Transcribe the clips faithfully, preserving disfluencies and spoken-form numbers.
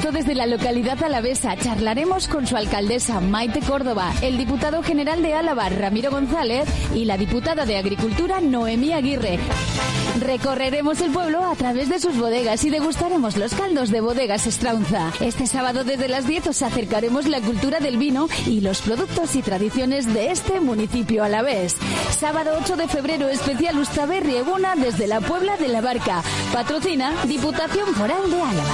directo desde la localidad alavesa. Charlaremos con su alcaldesa, Maite Córdoba, el diputado general de Álava, Ramiro González, y la diputada de Agricultura, Noemí Aguirre. Recorreremos el pueblo a través de sus bodegas y degustaremos los caldos de Bodegas Estraunza. Este sábado desde las diez os acercaremos la cultura del vino y los productos y tradiciones de este municipio alavés. Sábado ocho de febrero, especial Ustaberri Eguna desde la Puebla de la Barca. Patrocina Diputación Foral de Álava.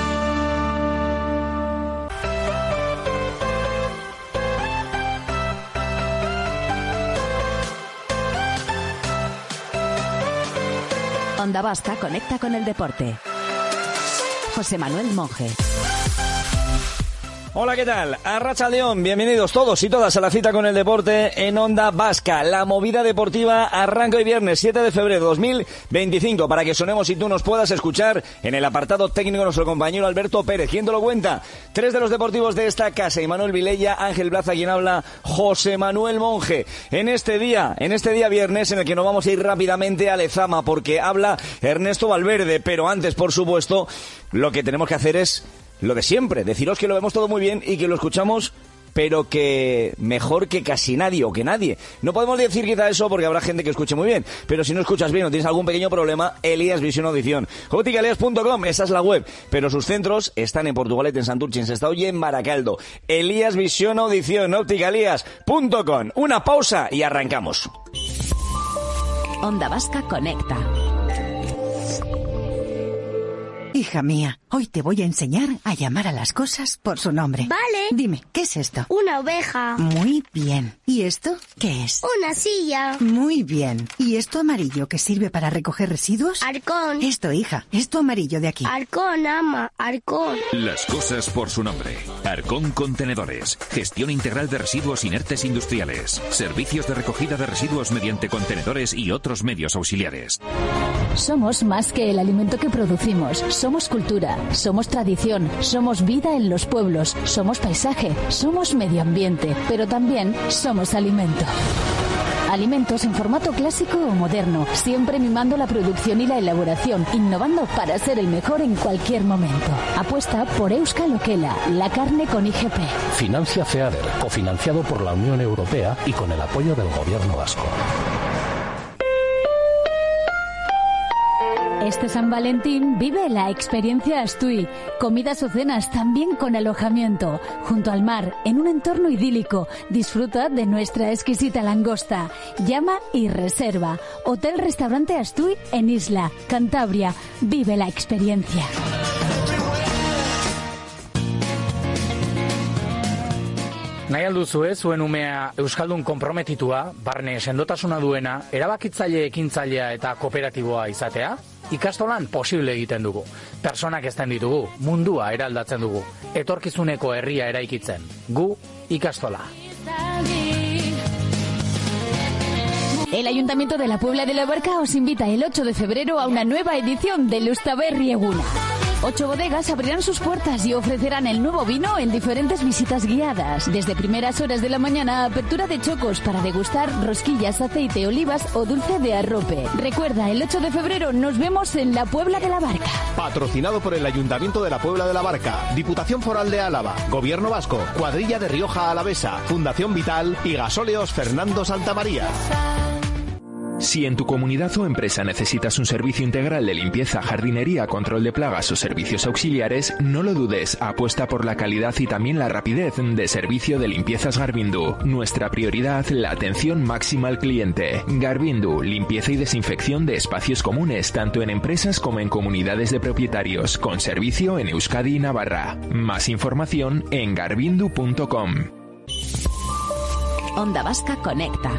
Onda Vasca conecta con el deporte. José Manuel Monje. Hola, ¿qué tal? Arratsaldeon, bienvenidos todos y todas a la cita con el deporte en Onda Vasca. La movida deportiva arranca hoy viernes siete de febrero de dos mil veinticinco para que sonemos y tú nos puedas escuchar en el apartado técnico nuestro compañero Alberto Pérez. ¿Quién te lo cuenta? Tres de los deportivos de esta casa, Imanol Vilella, Ángel Blaza, quien habla, José Manuel Monje. En este día, en este día viernes en el que nos vamos a ir rápidamente a Lezama porque habla Ernesto Valverde, pero antes, por supuesto, lo que tenemos que hacer es lo de siempre, deciros que lo vemos todo muy bien y que lo escuchamos, pero que mejor que casi nadie o que nadie. No podemos decir quizá eso porque habrá gente que escuche muy bien, pero si no escuchas bien o tienes algún pequeño problema, Elías Visión Audición. óptica elías punto com, esa es la web, pero sus centros están en Portugalete, en Santurce, en Sestao y en Baracaldo. Elías Visión Audición, óptica elías punto com. Una pausa y arrancamos. Onda Vasca conecta. Hija mía, hoy te voy a enseñar a llamar a las cosas por su nombre. Vale. Dime, ¿qué es esto? Una oveja. Muy bien. ¿Y esto qué es? Una silla. Muy bien. ¿Y esto amarillo que sirve para recoger residuos? Arcón. Esto, hija, esto amarillo de aquí. Arcón, ama, Arcón. Las cosas por su nombre. Arcón Contenedores. Gestión integral de residuos inertes industriales. Servicios de recogida de residuos mediante contenedores y otros medios auxiliares. Somos más que el alimento que producimos. Somos cultura, somos tradición, somos vida en los pueblos, somos paisaje, somos medio ambiente, pero también somos alimento. Alimentos en formato clásico o moderno, siempre mimando la producción y la elaboración, innovando para ser el mejor en cualquier momento. Apuesta por Euskal Okela, la carne con I G P. Financia FEADER, cofinanciado por la Unión Europea y con el apoyo del Gobierno vasco. Este San Valentín vive la experiencia Astui. Comidas o cenas también con alojamiento. Junto al mar, en un entorno idílico. Disfruta de nuestra exquisita langosta. Llama y reserva. Hotel Restaurante Astui en Isla, Cantabria. Vive la experiencia. Nahi alduzue zuen umea euskaldun konprometitua, barne sendotasuna duena, erabakitzaile ekintzailea eta kooperatiboa izatea? Ikastolan posible egiten dugu. Personak ezten ditugu, mundua eraldatzen dugu. Etorkizuneko herria eraikitzen. Gu ikastola. El Ayuntamiento de la Puebla de la Barca os invita el ocho de febrero a una nueva edición del Ustaberri Eguna. Ocho bodegas abrirán sus puertas y ofrecerán el nuevo vino en diferentes visitas guiadas. Desde primeras horas de la mañana, apertura de chocos para degustar rosquillas, aceite, olivas o dulce de arrope. Recuerda, el ocho de febrero nos vemos en la Puebla de la Barca. Patrocinado por el Ayuntamiento de la Puebla de la Barca, Diputación Foral de Álava, Gobierno Vasco, Cuadrilla de Rioja Alavesa, Fundación Vital y Gasóleos Fernando Santamaría. Si en tu comunidad o empresa necesitas un servicio integral de limpieza, jardinería, control de plagas o servicios auxiliares, no lo dudes, apuesta por la calidad y también la rapidez de servicio de limpiezas Garbindu. Nuestra prioridad, la atención máxima al cliente. Garbindu, limpieza y desinfección de espacios comunes, tanto en empresas como en comunidades de propietarios, con servicio en Euskadi y Navarra. Más información en garbindu punto com. Onda Vasca conecta.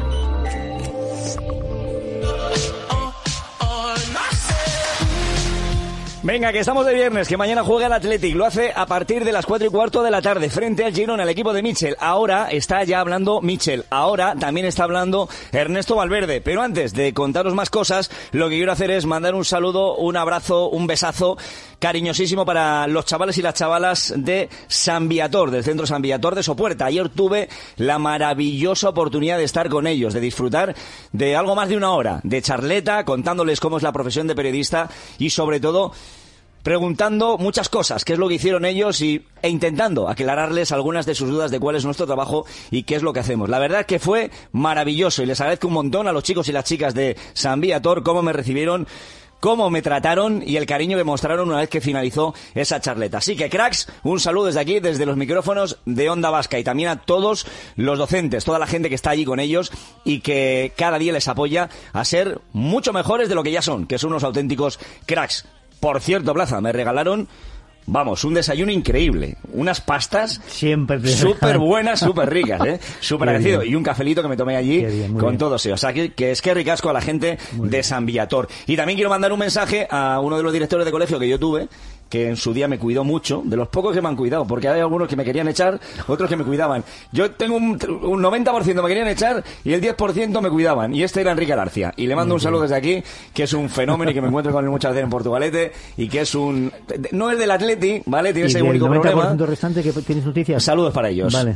Venga, que estamos de viernes, que mañana juega el Athletic. Lo hace a partir de las cuatro y cuarto de la tarde frente al Girona, el equipo de Michel. Ahora está ya hablando Michel. Ahora también está hablando Ernesto Valverde. Pero antes de contaros más cosas, lo que quiero hacer es mandar un saludo, un abrazo, un besazo cariñosísimo para los chavales y las chavalas de San Viator, del centro San Viator de Sopuerta. Ayer tuve la maravillosa oportunidad de estar con ellos, de disfrutar de algo más de una hora, de charleta, contándoles cómo es la profesión de periodista y sobre todo preguntando muchas cosas, qué es lo que hicieron ellos y, e intentando aclararles algunas de sus dudas de cuál es nuestro trabajo y qué es lo que hacemos. La verdad que fue maravilloso y les agradezco un montón a los chicos y las chicas de San Viator cómo me recibieron, cómo me trataron y el cariño que mostraron una vez que finalizó esa charleta. Así que, cracks, un saludo desde aquí, desde los micrófonos de Onda Vasca y también a todos los docentes, toda la gente que está allí con ellos y que cada día les apoya a ser mucho mejores de lo que ya son, que son unos auténticos cracks. Por cierto, Plaza, me regalaron, vamos, un desayuno increíble. Unas pastas siempre súper buenas, súper ricas, ¿eh? Súper agradecido. Y un cafelito que me tomé allí bien, con bien. Todos ellos. O sea, que, que es que ricasco a la gente muy de bien. San Viator. Y también quiero mandar un mensaje a uno de los directores de colegio que yo tuve, que en su día me cuidó mucho, de los pocos que me han cuidado, porque hay algunos que me querían echar, otros que me cuidaban. Yo tengo un, un noventa por ciento me querían echar y el diez por ciento me cuidaban, y este era Enrique Alarcia. Y le mando un saludo desde aquí, que es un fenómeno y que me encuentro con él muchas veces en Portugalete, y que es un... no es del Atleti, ¿vale? Tiene ese único problema. ¿Y el noventa por ciento restante que tienes noticias? Saludos para ellos. Vale.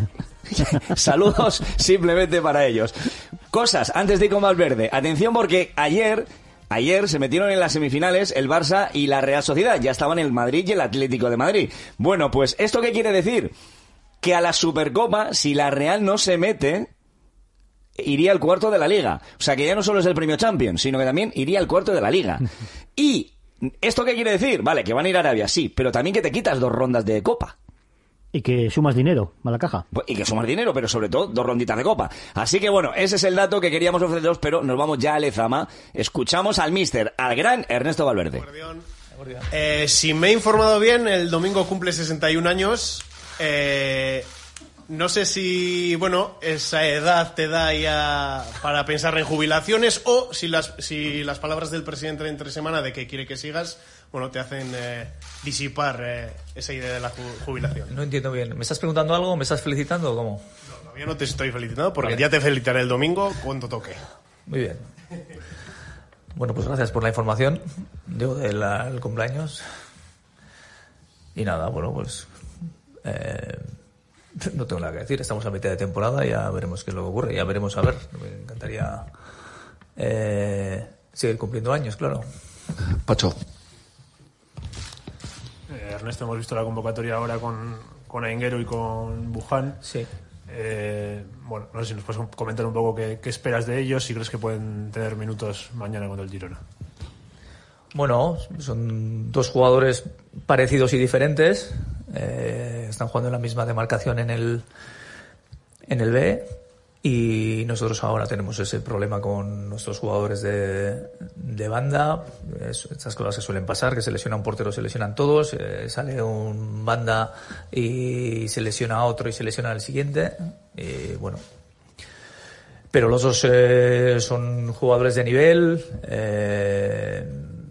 Saludos simplemente para ellos. Cosas, antes de ir con Valverde. Atención porque ayer... Ayer se metieron en las semifinales el Barça y la Real Sociedad. Ya estaban el Madrid y el Atlético de Madrid. Bueno, pues, ¿esto qué quiere decir? Que a la Supercopa, si la Real no se mete, iría al cuarto de la Liga. O sea, que ya no solo es el premio Champions, sino que también iría al cuarto de la Liga. Y, ¿esto qué quiere decir? Vale, que van a ir a Arabia, sí, pero también que te quitas dos rondas de Copa. Y que sumas dinero a la caja. Y que sumas dinero, pero sobre todo dos ronditas de copa. Así que bueno, ese es el dato que queríamos ofreceros, pero nos vamos ya a Lezama. Escuchamos al míster, al gran Ernesto Valverde. Eh, si me he informado bien, el domingo cumple sesenta y un años. Eh, no sé si, bueno, esa edad te da ya para pensar en jubilaciones o si las, si las palabras del presidente de entre semana de que quiere que sigas, bueno, te hacen eh, disipar eh, esa idea de la jubilación. No entiendo bien. ¿Me estás preguntando algo? ¿Me estás felicitando o cómo? No, todavía no te estoy felicitando porque vale. Ya te felicitaré el domingo cuando toque. Muy bien. Bueno, pues gracias por la información. Yo del el cumpleaños. Y nada, bueno, pues... Eh, no tengo nada que decir. Estamos a mitad de temporada y ya veremos qué es lo que ocurre. Ya veremos a ver. Me encantaría eh, seguir cumpliendo años, claro. Pacho. Ernesto, hemos visto la convocatoria ahora con, con Ainguero y con Buján. Sí. Eh, bueno, no sé si nos puedes comentar un poco qué, qué esperas de ellos, si crees que pueden tener minutos mañana contra el Girona. Bueno, son dos jugadores parecidos y diferentes. Eh, están jugando en la misma demarcación en el, en el B. Y nosotros ahora tenemos ese problema con nuestros jugadores de, de banda. Es, estas cosas se suelen pasar, que se lesiona un portero, se lesionan todos. Eh, sale un banda y se lesiona a otro y se lesiona al siguiente. Y bueno. Pero los dos eh, son jugadores de nivel, eh,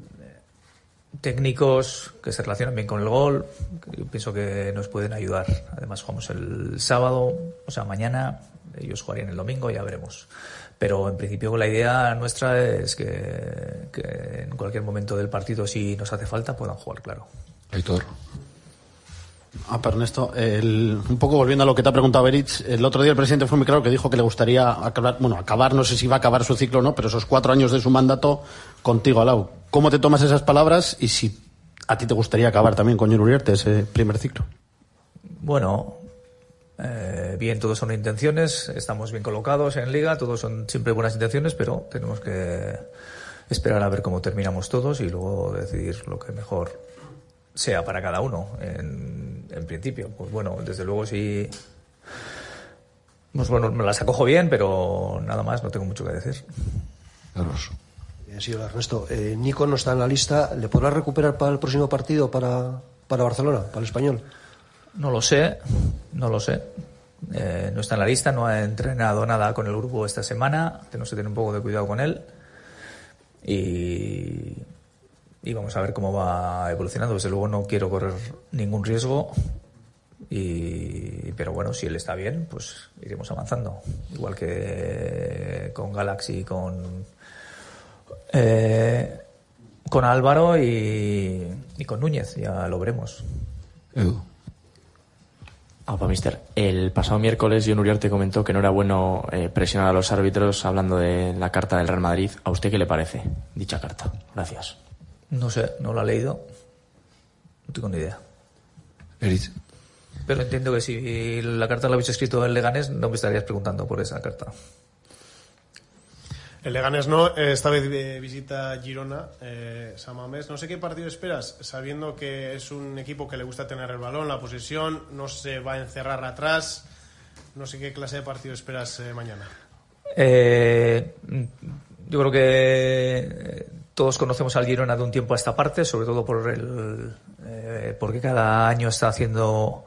técnicos que se relacionan bien con el gol. Yo pienso que nos pueden ayudar. Además jugamos el sábado, o sea, mañana. Ellos jugarían el domingo, ya veremos. Pero en principio la idea nuestra es que, que en cualquier momento del partido, si nos hace falta, puedan jugar, claro. Héctor. Ah, pero Ernesto, el, un poco volviendo a lo que te ha preguntado Beritz, el otro día el presidente fue muy claro que dijo que le gustaría acabar, bueno, acabar, no sé si va a acabar su ciclo o no, pero esos cuatro años de su mandato contigo al lado. ¿Cómo te tomas esas palabras y si a ti te gustaría acabar también con Jon Uriarte ese primer ciclo? Bueno... Eh, bien, todos son intenciones, estamos bien colocados en Liga, todos son siempre buenas intenciones, pero tenemos que esperar a ver cómo terminamos todos y luego decidir lo que mejor sea para cada uno. En, en principio, pues bueno, desde luego sí, pues bueno, me las acojo bien, pero nada más, no tengo mucho que decir. Carlos. Sí, hola, Ernesto. Eh, Nico no está en la lista, ¿le podrás recuperar para el próximo partido para, para Barcelona, para el Español? No lo sé, no lo sé. Eh, no está en la lista, no ha entrenado nada con el grupo esta semana. Tenemos que tener un poco de cuidado con él. Y, y vamos a ver cómo va evolucionando. Desde luego no quiero correr ningún riesgo. Y, pero bueno, si él está bien, pues iremos avanzando. Igual que con Galaxy y con, eh, con Álvaro y, y con Núñez. Ya lo veremos. Edu. Ah, pues, mister, el pasado miércoles Jon Uriarte comentó que no era bueno eh, presionar a los árbitros hablando de la carta del Real Madrid. ¿A usted qué le parece dicha carta? Gracias. No sé, no la he leído. No tengo ni idea. Eritz. Pero entiendo que si la carta la habéis escrito en Leganés, no me estarías preguntando por esa carta. El Leganés no, esta vez eh, visita Girona, eh, San Mamés. No sé qué partido esperas, sabiendo que es un equipo que le gusta tener el balón, la posesión, no se va a encerrar atrás. No sé qué clase de partido esperas eh, mañana. Eh, yo creo que todos conocemos al Girona de un tiempo a esta parte, sobre todo por el eh, porque cada año está haciendo,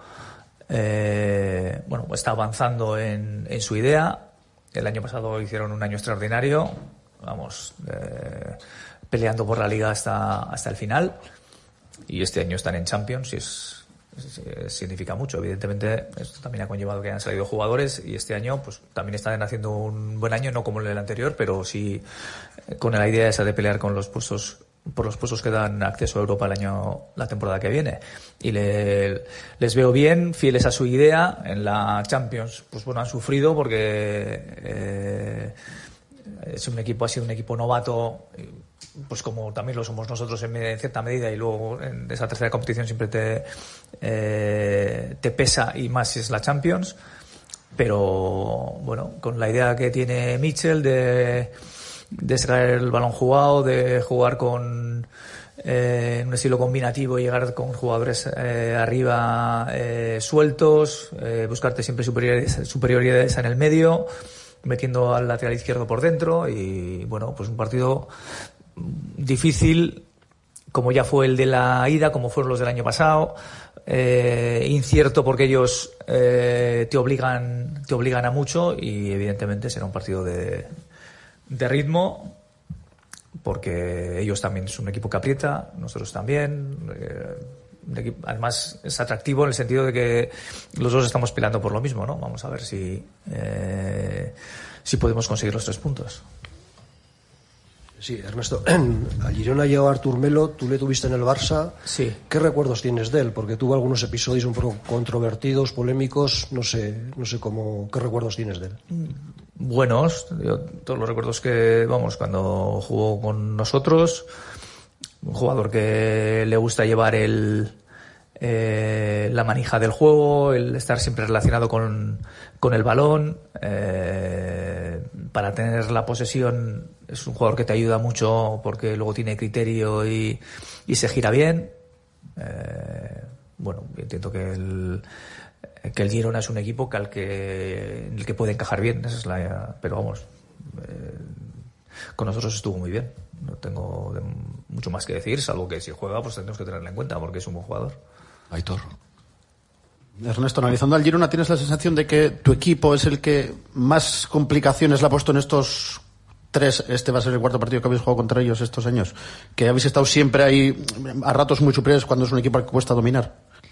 eh, bueno, está avanzando en, en su idea. El año pasado hicieron un año extraordinario, vamos, eh, peleando por la Liga hasta, hasta el final. Y este año están en Champions y es, es, es, significa mucho. Evidentemente, esto también ha conllevado que hayan salido jugadores y este año pues también están haciendo un buen año, no como el anterior, pero sí con la idea esa de pelear con los puestos, por los puestos que dan acceso a Europa el año, la temporada que viene. Y le, les veo bien, fieles a su idea. En la Champions, pues bueno, han sufrido porque eh, es un equipo, ha sido un equipo novato, pues como también lo somos nosotros en, en cierta medida, y luego en esa tercera competición siempre te, eh, te pesa, y más si es la Champions. Pero bueno, con la idea que tiene Mitchell de de sacar el balón jugado, de jugar con eh, un estilo combinativo y llegar con jugadores eh, arriba eh, sueltos, eh, buscarte siempre superioridades, superioridades en el medio, metiendo al lateral izquierdo por dentro. Y bueno, pues un partido difícil, como ya fue el de la ida, como fueron los del año pasado, eh, incierto porque ellos eh, te obligan te obligan a mucho, y evidentemente será un partido de de ritmo, porque ellos también es un equipo que aprieta, nosotros también. Eh, además es atractivo en el sentido de que los dos estamos peleando por lo mismo, ¿no? Vamos a ver si eh, si podemos conseguir los tres puntos. Sí, Ernesto, a Girona llegó Artur Melo, tú le tuviste en el Barça. Sí. ¿Qué recuerdos tienes de él? Porque tuvo algunos episodios un poco controvertidos, polémicos, no sé, no sé cómo, ¿qué recuerdos tienes de él? Buenos, yo, todos los recuerdos que, vamos, cuando jugó con nosotros, un jugador que le gusta llevar el eh, la manija del juego, el estar siempre relacionado con, con el balón, eh, para tener la posesión. Es un jugador que te ayuda mucho porque luego tiene criterio y, y se gira bien. Eh, bueno, entiendo que el que el Girona es un equipo que al que en el que puede encajar bien, esa es la, pero vamos, eh, con nosotros estuvo muy bien. No tengo de, mucho más que decir, salvo que si juega pues tendremos que tenerlo en cuenta porque es un buen jugador. Aitor. Ernesto, analizando al Girona, ¿tienes la sensación de que tu equipo es el que más complicaciones le ha puesto en estos tres? Este va a ser el cuarto partido que habéis jugado contra ellos estos años, que habéis estado siempre ahí a ratos muy superiores cuando es un equipo al que cuesta dominar.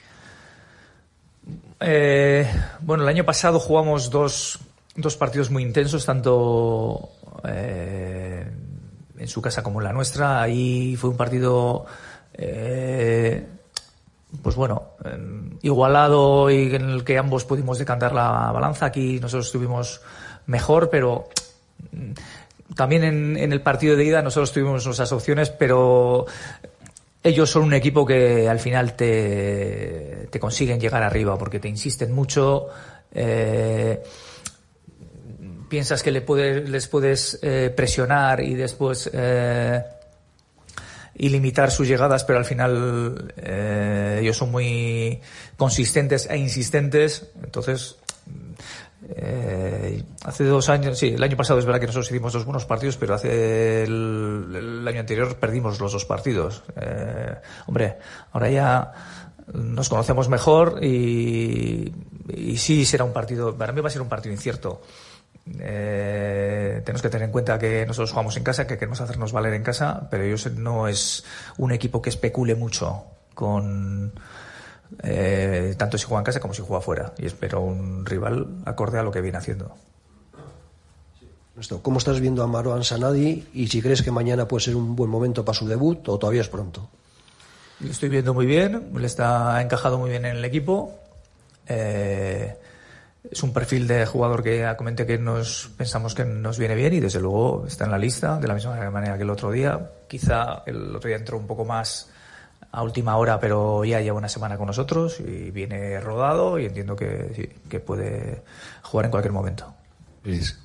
Eh, bueno, el año pasado jugamos dos, dos partidos muy intensos, tanto eh, en su casa como en la nuestra. Ahí fue un partido eh, pues bueno, eh, igualado, y en el que ambos pudimos decantar la balanza. Aquí nosotros estuvimos mejor, pero también en, en el partido de ida nosotros tuvimos nuestras opciones, pero ellos son un equipo que al final te, te consiguen llegar arriba porque te insisten mucho. Eh, piensas que le puedes, les puedes eh, presionar y después eh, y limitar sus llegadas, pero al final eh, ellos son muy consistentes e insistentes. Entonces, eh, hace dos años, sí, el año pasado es verdad que nosotros hicimos dos buenos partidos, pero hace el, el año anterior perdimos los dos partidos. Eh, hombre, ahora ya nos conocemos mejor y, y sí será un partido, para mí va a ser un partido incierto. Eh, tenemos que tener en cuenta que nosotros jugamos en casa, que queremos hacernos valer en casa, pero ellos no es un equipo que especule mucho con eh, tanto si juega en casa como si juega fuera, y espero un rival acorde a lo que viene haciendo. ¿Cómo estás viendo a Marouane Sanadi y si crees que mañana puede ser un buen momento para su debut o todavía es pronto? Lo estoy viendo muy bien, le está encajado muy bien en el equipo. Eh, Es un perfil de jugador que ya comenté que nos pensamos que nos viene bien y desde luego está en la lista de la misma manera que el otro día. Quizá el otro día entró un poco más a última hora, pero ya lleva una semana con nosotros y viene rodado y entiendo que, sí, que puede jugar en cualquier momento. Iris.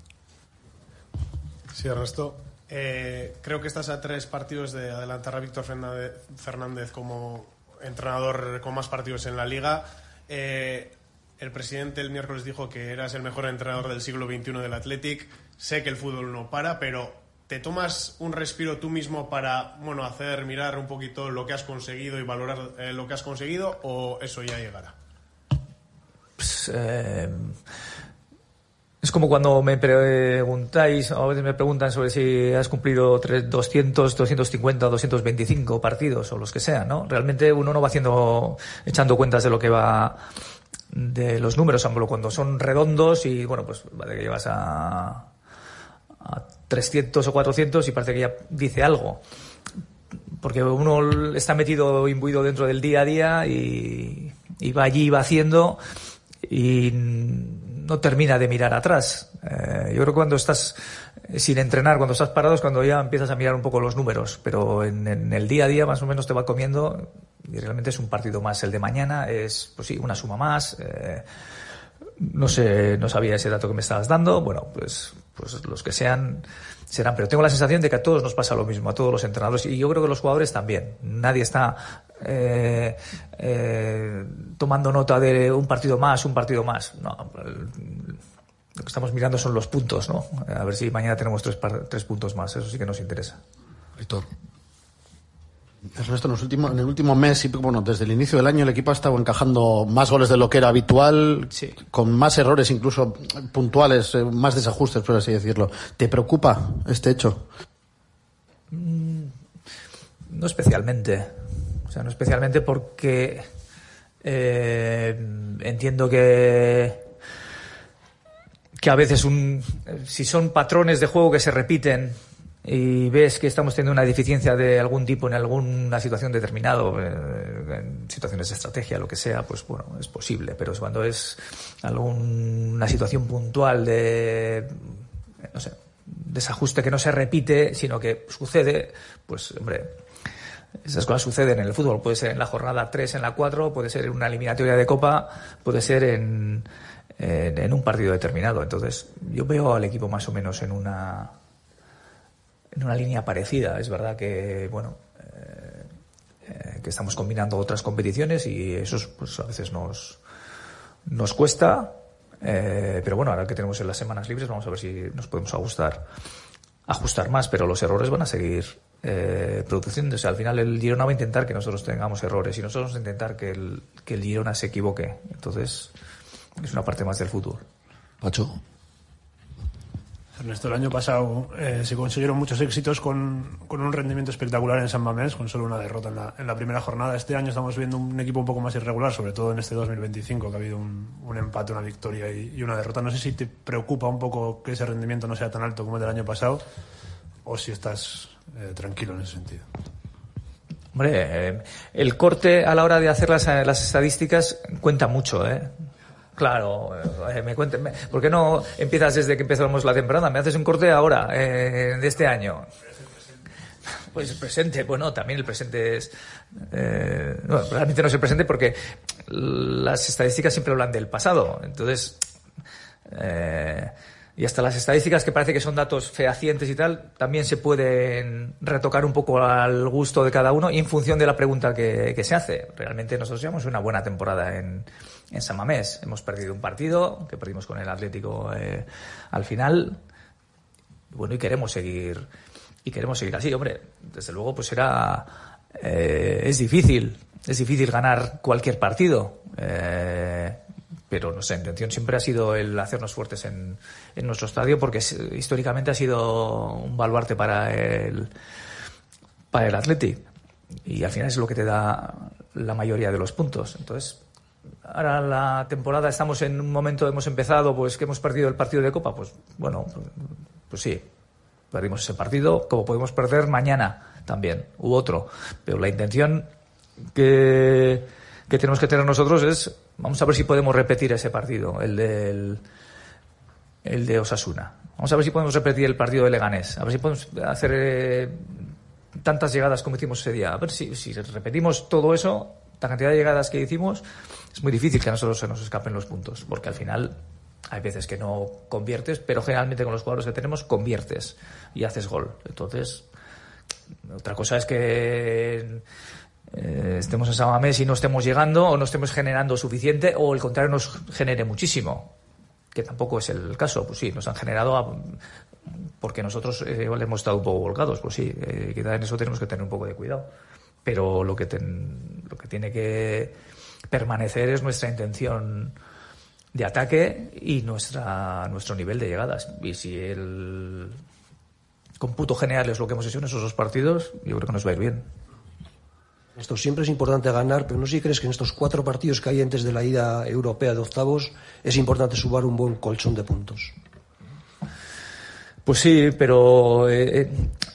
Sí, Ernesto. Eh, creo que estás a tres partidos de adelantar a Víctor Fernández como entrenador con más partidos en la Liga. Eh, el presidente el miércoles dijo que eras el mejor entrenador del siglo veintiuno del Athletic. Sé que el fútbol no para, pero ¿te tomas un respiro tú mismo para, bueno, hacer, mirar un poquito lo que has conseguido y valorar eh, lo que has conseguido, o eso ya llegará? Pues, eh, es como cuando me preguntáis, a veces me preguntan sobre si has cumplido doscientos, doscientos cincuenta, doscientos veinticinco partidos o los que sean, ¿no? Realmente uno no va haciendo, echando cuentas de lo que va, de los números, aunque cuando son redondos y, bueno, pues vale que llevas a, a trescientos o cuatrocientos y parece que ya dice algo, porque uno está metido, imbuido dentro del día a día y, y va allí, va haciendo y no termina de mirar atrás. Eh, yo creo que cuando estás sin entrenar, cuando estás parado es cuando ya empiezas a mirar un poco los números, pero en, en el día a día más o menos te va comiendo y realmente es un partido más. El de mañana es, pues sí, una suma más. Eh, no sé, no sabía ese dato que me estabas dando. Bueno, pues, pues los que sean serán, pero tengo la sensación de que a todos nos pasa lo mismo, a todos los entrenadores, y yo creo que los jugadores también. Nadie está eh, eh, tomando nota de un partido más, un partido más. No, el, lo que estamos mirando son los puntos, ¿no? A ver si mañana tenemos tres, tres puntos más, eso sí que nos interesa. Héctor. Ernesto, en, los últimos, en el último mes, bueno, desde el inicio del año el equipo ha estado encajando más goles de lo que era habitual, sí, con más errores incluso puntuales, más desajustes, por así decirlo. ¿Te preocupa este hecho? Mm, no especialmente. O sea, no especialmente porque eh, entiendo que que a veces un, si son patrones de juego que se repiten y ves que estamos teniendo una deficiencia de algún tipo en alguna situación determinada, en situaciones de estrategia, lo que sea, pues bueno, es posible. Pero cuando es alguna situación puntual de, no sé, desajuste que no se repite, sino que sucede, pues hombre, esas cosas suceden en el fútbol. Puede ser en la jornada tres, en la cuatro, puede ser en una eliminatoria de Copa, puede ser en, en, en un partido determinado. Entonces, yo veo al equipo más o menos en una en una línea parecida. Es verdad que, bueno, eh, eh, que estamos combinando otras competiciones y eso pues a veces nos nos cuesta, eh, pero bueno, ahora que tenemos en las semanas libres vamos a ver si nos podemos ajustar ajustar más, pero los errores van a seguir eh, produciéndose. Al final el Girona va a intentar que nosotros tengamos errores y nosotros vamos a intentar que el, que el Girona se equivoque. Entonces es una parte más del fútbol. Pacho. Ernesto, el año pasado eh, se consiguieron muchos éxitos con, con un rendimiento espectacular en San Mamés, con solo una derrota en la, en la primera jornada. Este año estamos viendo un equipo un poco más irregular, sobre todo en este dos mil veinticinco, que ha habido un, un empate, una victoria y, y una derrota. No sé si te preocupa un poco que ese rendimiento no sea tan alto como el del año pasado, o si estás eh, tranquilo en ese sentido. Hombre, eh, el corte a la hora de hacer las, las estadísticas cuenta mucho, ¿eh? Claro, eh, me cuente, me, ¿por qué no empiezas desde que empezamos la temporada? ¿Me haces un corte ahora, eh, de este año? Pues el presente, bueno, también el presente es... Eh, no, realmente no es el presente porque las estadísticas siempre hablan del pasado. Entonces, eh, y hasta las estadísticas que parece que son datos fehacientes y tal, también se pueden retocar un poco al gusto de cada uno y en función de la pregunta que, que se hace. Realmente nosotros llevamos una buena temporada en... en San Mamés. Hemos perdido un partido que perdimos con el Atlético eh, al final. Bueno, y queremos seguir y queremos seguir así, hombre. Desde luego, pues era eh, es difícil, es difícil ganar cualquier partido. Eh, pero no sé, la intención siempre ha sido el hacernos fuertes en, en nuestro estadio porque históricamente ha sido un baluarte para el para el Atlético y al final es lo que te da la mayoría de los puntos. Entonces, ahora la temporada estamos en un momento, hemos empezado, pues que hemos perdido el partido de Copa, pues bueno, pues, pues sí, perdimos ese partido, como podemos perder mañana también, u otro, pero la intención que, que tenemos que tener nosotros es, vamos a ver si podemos repetir ese partido, el del el de Osasuna, vamos a ver si podemos repetir el partido de Leganés, a ver si podemos hacer eh, tantas llegadas como hicimos ese día. A ver si, si repetimos todo eso, la cantidad de llegadas que hicimos, es muy difícil que a nosotros se nos escapen los puntos, porque al final hay veces que no conviertes, pero generalmente con los jugadores que tenemos conviertes y haces gol. Entonces, otra cosa es que eh, estemos en San Mamés y no estemos llegando o no estemos generando suficiente, o el contrario nos genere muchísimo, que tampoco es el caso. Pues sí, nos han generado a, porque nosotros eh, igual hemos estado un poco volcados, pues sí, eh, quizá en eso tenemos que tener un poco de cuidado. Pero lo que, ten, lo que tiene que permanecer es nuestra intención de ataque y nuestra nuestro nivel de llegadas. Y si el cómputo general es lo que hemos hecho en esos dos partidos, yo creo que nos va a ir bien. Esto siempre es importante ganar, pero no sé si crees que en estos cuatro partidos que hay antes de la ida europea de octavos es importante sumar un buen colchón de puntos. Pues sí, pero eh,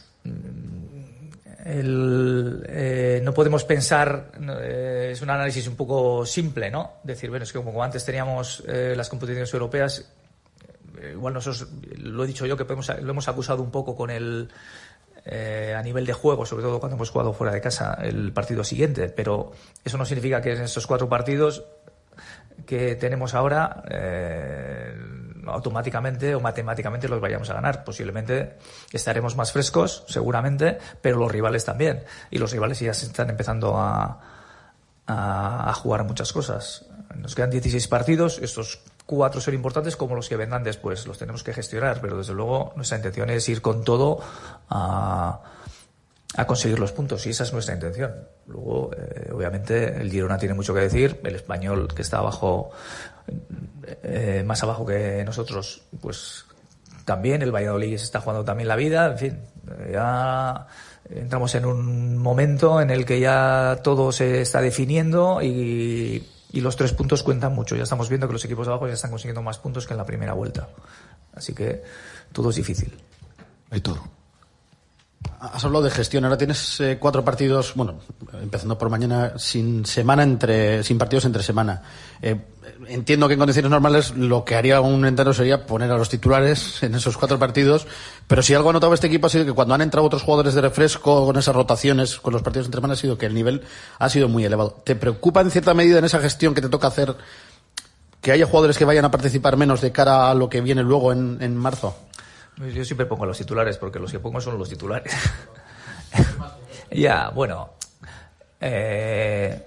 el, eh, no podemos pensar, eh, es un análisis un poco simple, ¿no? Decir, bueno, es que como antes teníamos eh, las competiciones europeas, eh, igual nosotros, lo he dicho yo, que podemos, lo hemos acusado un poco con el eh, a nivel de juego, sobre todo cuando hemos jugado fuera de casa el partido siguiente, pero eso no significa que en estos cuatro partidos que tenemos ahora eh, automáticamente o matemáticamente los vayamos a ganar. Posiblemente estaremos más frescos, seguramente, pero los rivales también. Y los rivales ya se están empezando a, a, a jugar muchas cosas. Nos quedan dieciséis partidos, estos cuatro son importantes como los que vendrán después. Los tenemos que gestionar, pero desde luego nuestra intención es ir con todo a, a conseguir los puntos, y esa es nuestra intención. Luego, eh, obviamente, el Girona tiene mucho que decir, el Español, que está abajo, eh, más abajo que nosotros, pues también, el Valladolid se está jugando también la vida, en fin, ya entramos en un momento en el que ya todo se está definiendo y, y los tres puntos cuentan mucho. Ya estamos viendo que los equipos de abajo ya están consiguiendo más puntos que en la primera vuelta. Así que todo es difícil. Hay todo. Has hablado de gestión, ahora tienes eh, cuatro partidos, bueno, empezando por mañana, sin semana entre, sin partidos entre semana. Eh, entiendo que en condiciones normales lo que haría un entrenador sería poner a los titulares en esos cuatro partidos, pero si algo ha notado este equipo ha sido que cuando han entrado otros jugadores de refresco con esas rotaciones, con los partidos entre semana, ha sido que el nivel ha sido muy elevado. ¿Te preocupa en cierta medida en esa gestión que te toca hacer que haya jugadores que vayan a participar menos de cara a lo que viene luego en, en marzo? Yo siempre pongo a los titulares, porque los que pongo son los titulares. Ya, bueno. Eh,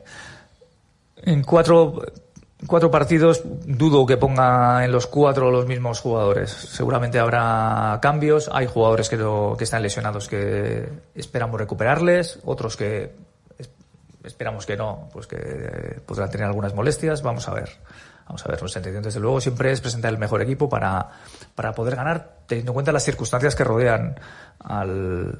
en cuatro, cuatro partidos dudo que ponga en los cuatro los mismos jugadores. Seguramente habrá cambios. Hay jugadores que, lo, que están lesionados que esperamos recuperarles. Otros que esperamos que no, pues que podrán tener algunas molestias. Vamos a ver. Vamos a ver, nuestra intención desde luego siempre es presentar el mejor equipo para, para poder ganar, teniendo en cuenta las circunstancias que rodean al,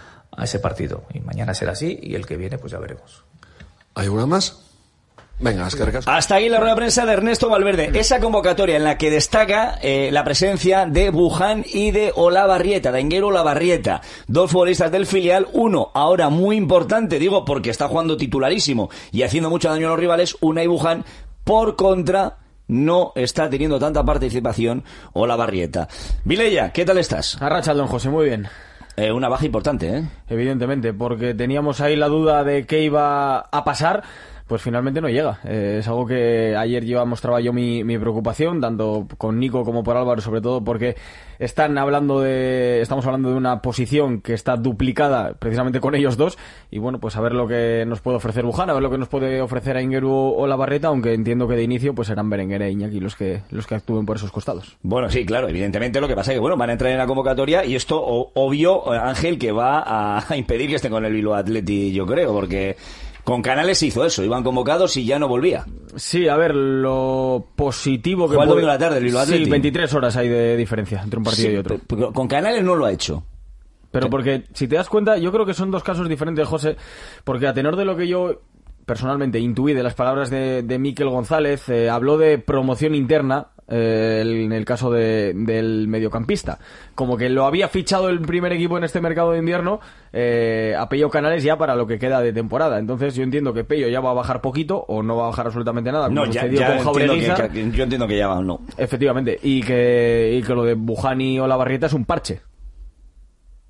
a ese partido. Y mañana será así, y el que viene pues ya veremos. ¿Hay una más? Venga, es que recas... Hasta aquí la rueda de prensa de Ernesto Valverde. Esa convocatoria en la que destaca eh, la presencia de Buján y de Olavarrieta, de Enguero Olavarrieta. Dos futbolistas del filial, uno ahora muy importante, digo porque está jugando titularísimo y haciendo mucho daño a los rivales, Unai Buján. Por contra, no está teniendo tanta participación Olavarrieta. Vilella, ¿qué tal estás? Arracha, don José, muy bien. Eh, una baja importante, ¿eh? Evidentemente, porque teníamos ahí la duda de qué iba a pasar. Pues finalmente no llega. Eh, es algo que ayer yo mostraba yo mi, mi preocupación, tanto con Nico como por Álvaro, sobre todo porque están hablando de, estamos hablando de una posición que está duplicada precisamente con ellos dos, y bueno, pues a ver lo que nos puede ofrecer Buján, a ver lo que nos puede ofrecer a Ingeru o Olavarrieta, aunque entiendo que de inicio pues serán Berenguer e Iñaki los que los que actúen por esos costados. Bueno, sí, claro, evidentemente lo que pasa es que bueno, van a entrar en la convocatoria y esto o, obvio, Ángel, que va a, a impedir que estén con el Bilbao Athletic, yo creo, porque con Canales hizo eso, iban convocados y ya no volvía. Sí, a ver, lo positivo que... Fue el domingo de la tarde, el Bilbao Athletic. Sí, veintitrés horas hay de diferencia entre un partido sí, y otro. Con Canales no lo ha hecho. Pero porque, si te das cuenta, yo creo que son dos casos diferentes, José, porque a tenor de lo que yo personalmente intuí de las palabras de, de Mikel González, eh, habló de promoción interna, eh, el, en el caso de, del mediocampista, como que lo había fichado el primer equipo en este mercado de invierno eh, a Pello Canales ya para lo que queda de temporada. Entonces yo entiendo que Pello ya va a bajar poquito o no va a bajar absolutamente nada. No, ya, ya entiendo que, que, yo entiendo que ya va o no. Efectivamente, y que, y que lo de Buján y Olavarrieta es un parche.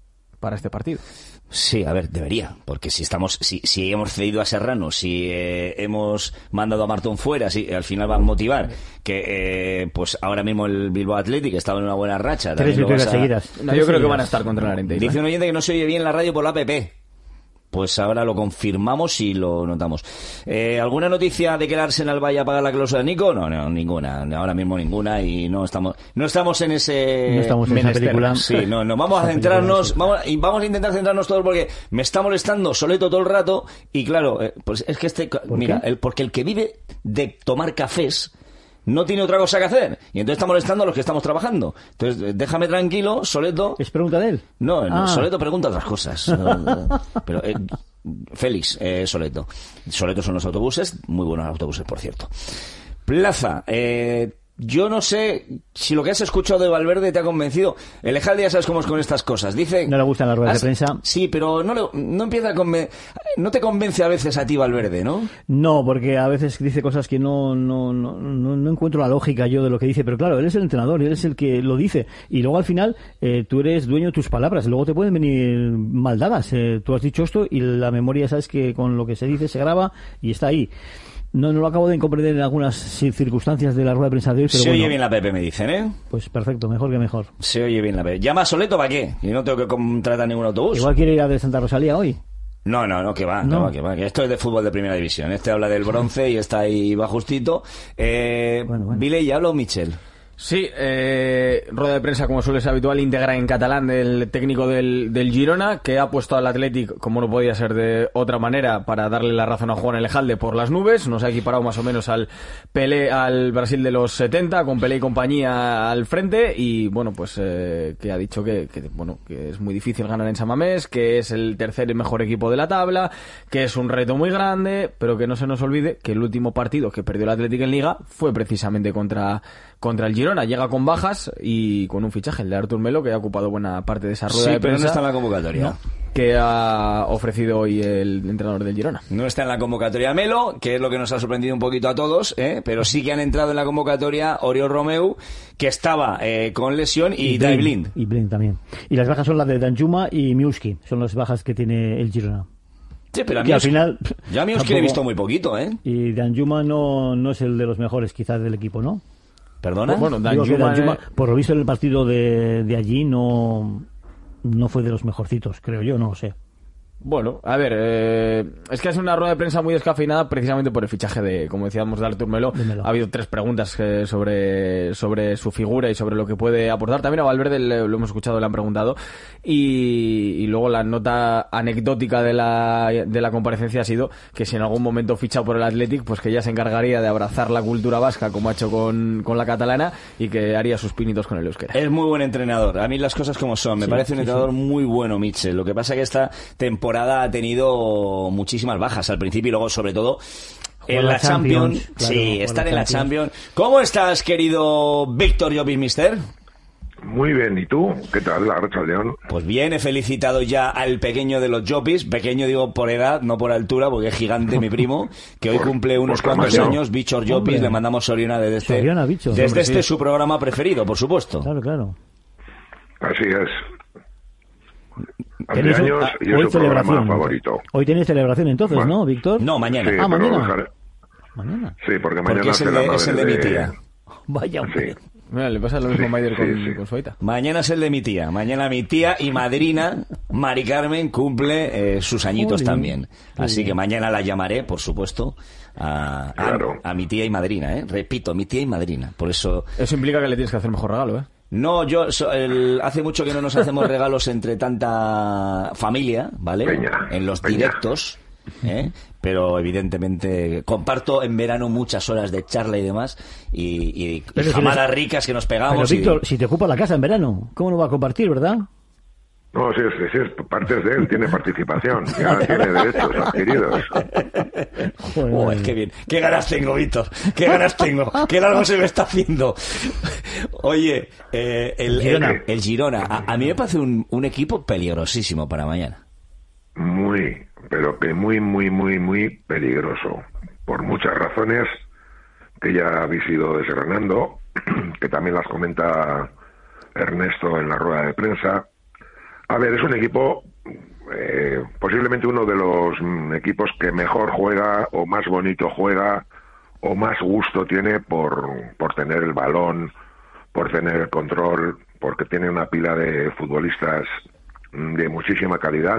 para este partido. Sí, a ver, debería, porque si estamos, si, si hemos cedido a Serrano, si eh, hemos mandado a Martón fuera, si al final van a motivar que eh, pues ahora mismo el Bilbao Athletic estaba en una buena racha. Tres victorias seguidas. No, yo creo que van a estar contra el Arenteiro. Dice un oyente que no se oye bien la radio por la app. Pues ahora lo confirmamos y lo notamos. Eh, ¿Alguna noticia de que el Arsenal vaya a pagar la cláusula de Nico? No, no, ninguna. Ahora mismo ninguna y no estamos no estamos en ese no estamos en esa película. Sí, no, no. Vamos a centrarnos, vamos, y vamos a intentar centrarnos todos porque me está molestando Soleto todo el rato y claro, eh, pues es que este, mira, el, porque el que vive de tomar cafés no tiene otra cosa que hacer y entonces está molestando a los que estamos trabajando. Entonces déjame tranquilo, Soleto. ¿Es pregunta de él? No, no ah. Soleto pregunta otras cosas. Pero eh, Félix, eh, Soleto. Soleto son los autobuses, muy buenos autobuses, por cierto. Plaza, eh... yo no sé si lo que has escuchado de Valverde te ha convencido. El Ejalde ya sabes cómo es con estas cosas. Dice... No le gustan las ruedas has, de prensa. Sí, pero no, le, no empieza a conven... no te convence a veces a ti Valverde, ¿no? No, porque a veces dice cosas que no, no, no, no, no encuentro la lógica yo de lo que dice. Pero claro, él es el entrenador, él es el que lo dice. Y luego al final eh, tú eres dueño de tus palabras. Luego te pueden venir mal dadas. Eh, tú has dicho esto y la memoria, sabes que con lo que se dice se graba y está ahí. No, no lo acabo de comprender en algunas circunstancias de la rueda de prensa de hoy, pero Se bueno, oye bien la Pepe, me dicen, ¿eh? Pues perfecto, mejor que mejor. Se oye bien la Pepe. ¿Llama a Soleto para qué? Y no tengo que contratar ningún autobús. Igual quiere ir a de Santa Rosalía hoy. No, no, no, que va, no. que va, que va. Que esto es de fútbol de primera división. Este habla del bronce y está ahí va justito. Eh, bueno, bueno. ¿Viley ya habló o Michel? Sí, eh, rueda de prensa, como suele ser habitual, íntegra en catalán del técnico del, del Girona, que ha puesto al Athletic, como no podía ser de otra manera, para darle la razón a Juan Elejalde por las nubes. Nos ha equiparado más o menos al Pelé, al Brasil de los setenta, con Pelé y compañía al frente, y bueno, pues eh, que ha dicho que, que, bueno, que es muy difícil ganar en San Mamés, que es el tercer y mejor equipo de la tabla, que es un reto muy grande, pero que no se nos olvide que el último partido que perdió el Athletic en Liga fue precisamente contra, contra el Girona. Llega con bajas y con un fichaje, el de Artur Melo, que ha ocupado buena parte de esa rueda sí, de prensa. pero no está en la convocatoria. No, que ha ofrecido hoy el entrenador del Girona. No está en la convocatoria Melo, que es lo que nos ha sorprendido un poquito a todos, ¿eh? Pero sí que han entrado en la convocatoria Oriol Romeu, que estaba eh, con lesión, y, y Dave Blind. Y Blind también. Y las bajas son las de Danjuma y Miuski, son las bajas que tiene el Girona. Sí, pero a Miuski, al final, yo a Miuski le he visto muy poquito, ¿eh? Y Danjuma no, no es el de los mejores quizás del equipo, ¿no? ¿Perdona? Bueno, Danjuma, Danjuma, por lo visto en el partido de, de allí no, no fue de los mejorcitos, creo yo, no lo sé. Bueno, a ver, eh, es que es una rueda de prensa muy descafeinada precisamente por el fichaje de, como decíamos, de Artur Melo. Ha habido tres preguntas eh, sobre, sobre su figura y sobre lo que puede aportar. También a Valverde le, lo hemos escuchado, le han preguntado. Y, y luego la nota anecdótica de la, de la comparecencia ha sido que si en algún momento ficha por el Athletic, pues que ya se encargaría de abrazar la cultura vasca como ha hecho con, con la catalana y que haría sus pinitos con el euskera. Es muy buen entrenador. A mí las cosas como son. Me sí, parece un sí, entrenador sí. muy bueno, Mitchell. Lo que pasa es que esta temporada ha tenido muchísimas bajas al principio y luego sobre todo en la, la Champions, Champions claro, sí, estar en la Champions. ¿Cómo estás, querido Víctor Llopis, mister? Muy bien, ¿y tú? ¿Qué tal, la Racha León? Pues bien, he felicitado ya al pequeño de los Llopis, pequeño digo por edad, no por altura, porque es gigante mi primo, que hoy por, cumple unos cuantos tamaño. años, Víctor Llopis, le mandamos Soriona desde este, Soriona, bicho, desde hombre, este sí. su programa preferido, por supuesto. Claro, claro. Así es. Hace años un, y es su programa favorito. Hoy tenéis celebración entonces, bueno, ¿no, Víctor? No, mañana. Sí, ah, mañana. Dejaré... mañana. Sí, porque mañana porque es el de, es el de mi tía. Vaya, hombre. Sí. Mira, le pasa lo mismo sí, a Maider con, sí, sí. con su aita. Mañana es el de mi tía. Mañana mi tía y madrina, Mari Carmen, cumple eh, sus añitos Uy, también. Así bien. que mañana la llamaré, por supuesto, a, claro. a, a mi tía y madrina, ¿eh? Repito, mi tía y madrina. Por eso... Eso implica que le tienes que hacer mejor regalo, ¿eh? No, yo so, el, hace mucho que no nos hacemos regalos entre tanta familia, ¿vale? Peña, en los peña. directos, ¿eh? Pero evidentemente comparto en verano muchas horas de charla y demás y, y, y jamadas si ricas que nos pegamos. Pero Víctor, y... si te ocupa la casa en verano, ¿cómo no va a compartir, verdad? No, sí, sí, sí, es parte de él, tiene participación, ya tiene derechos adquiridos. Oh, qué bien, qué ganas tengo, Víctor, qué ganas tengo, qué largo se me está haciendo. Oye, eh, el, el Girona, el, el Girona a, a mí me parece un, un equipo peligrosísimo para mañana. Muy, pero que muy, muy, muy, muy peligroso, por muchas razones que ya habéis ido desgranando, que también las comenta Ernesto en la rueda de prensa. A ver, es un equipo, eh, posiblemente uno de los mm, equipos que mejor juega, o más bonito juega, o más gusto tiene por, por tener el balón, por tener el control, porque tiene una pila de futbolistas de muchísima calidad.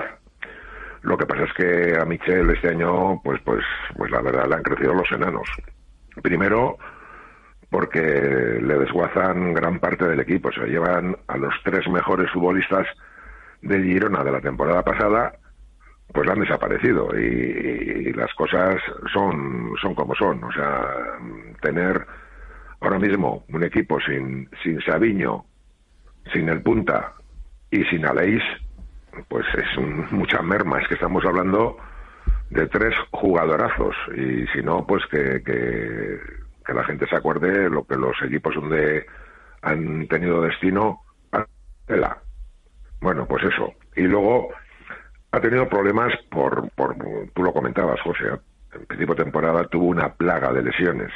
Lo que pasa es que a Michel este año, pues, pues, pues la verdad le han crecido los enanos. Primero, porque le desguazan gran parte del equipo, se llevan a los tres mejores futbolistas del Girona de la temporada pasada, pues han desaparecido y, y las cosas son, son como son. O sea, tener ahora mismo un equipo sin, sin Savinho, sin el punta y sin Aleix, pues es un, mucha merma. Es que estamos hablando de tres jugadorazos y si no, pues que, que, que la gente se acuerde lo que los equipos donde han tenido destino a la. Bueno, pues eso. Y luego ha tenido problemas por, por, tú lo comentabas, José, en principio de temporada tuvo una plaga de lesiones.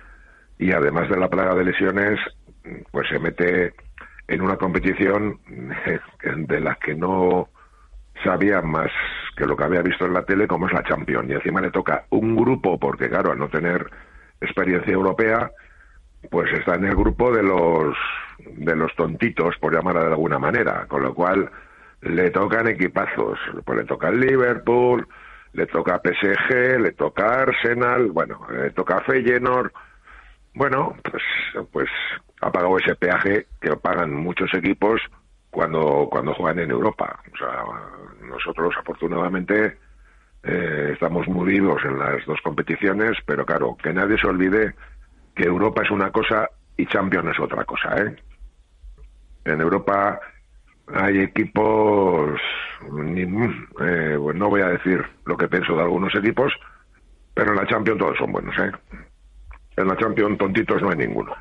Y además de la plaga de lesiones, pues se mete en una competición de la que no sabía más que lo que había visto en la tele, como es la Champions. Y encima le toca un grupo, porque claro, al no tener experiencia europea, pues está en el grupo de los de los tontitos, por llamarla de alguna manera, con lo cual le tocan equipazos, pues le toca el Liverpool, le toca P S G, le toca Arsenal, bueno, le toca Feyenoord. Bueno, pues pues ha pagado ese peaje que pagan muchos equipos cuando cuando juegan en Europa. O sea, nosotros afortunadamente eh, estamos muy vivos en las dos competiciones, pero claro, que nadie se olvide que Europa es una cosa y Champions es otra cosa, ¿eh? En Europa hay equipos, ni, eh, bueno, no voy a decir lo que pienso de algunos equipos, pero en la Champions todos son buenos, ¿eh? En la Champions tontitos no hay ninguno.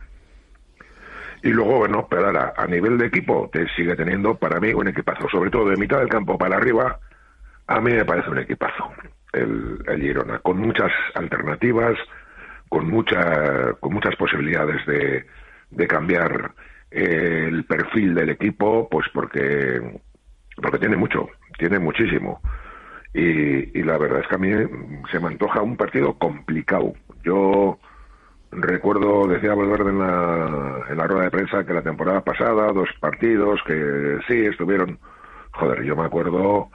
Y luego, bueno, pero ahora, a nivel de equipo, te sigue teniendo para mí un equipazo, sobre todo de mitad del campo para arriba, a mí me parece un equipazo el, el Girona, con muchas alternativas, con mucha, con muchas posibilidades de, de cambiar eh, el perfil del equipo, pues porque porque tiene mucho, tiene muchísimo. Y, y la verdad es que a mí se me antoja un partido complicado. Yo recuerdo, decía Valverde en la, en la rueda de prensa, que la temporada pasada, dos partidos que sí estuvieron... Joder, yo me acuerdo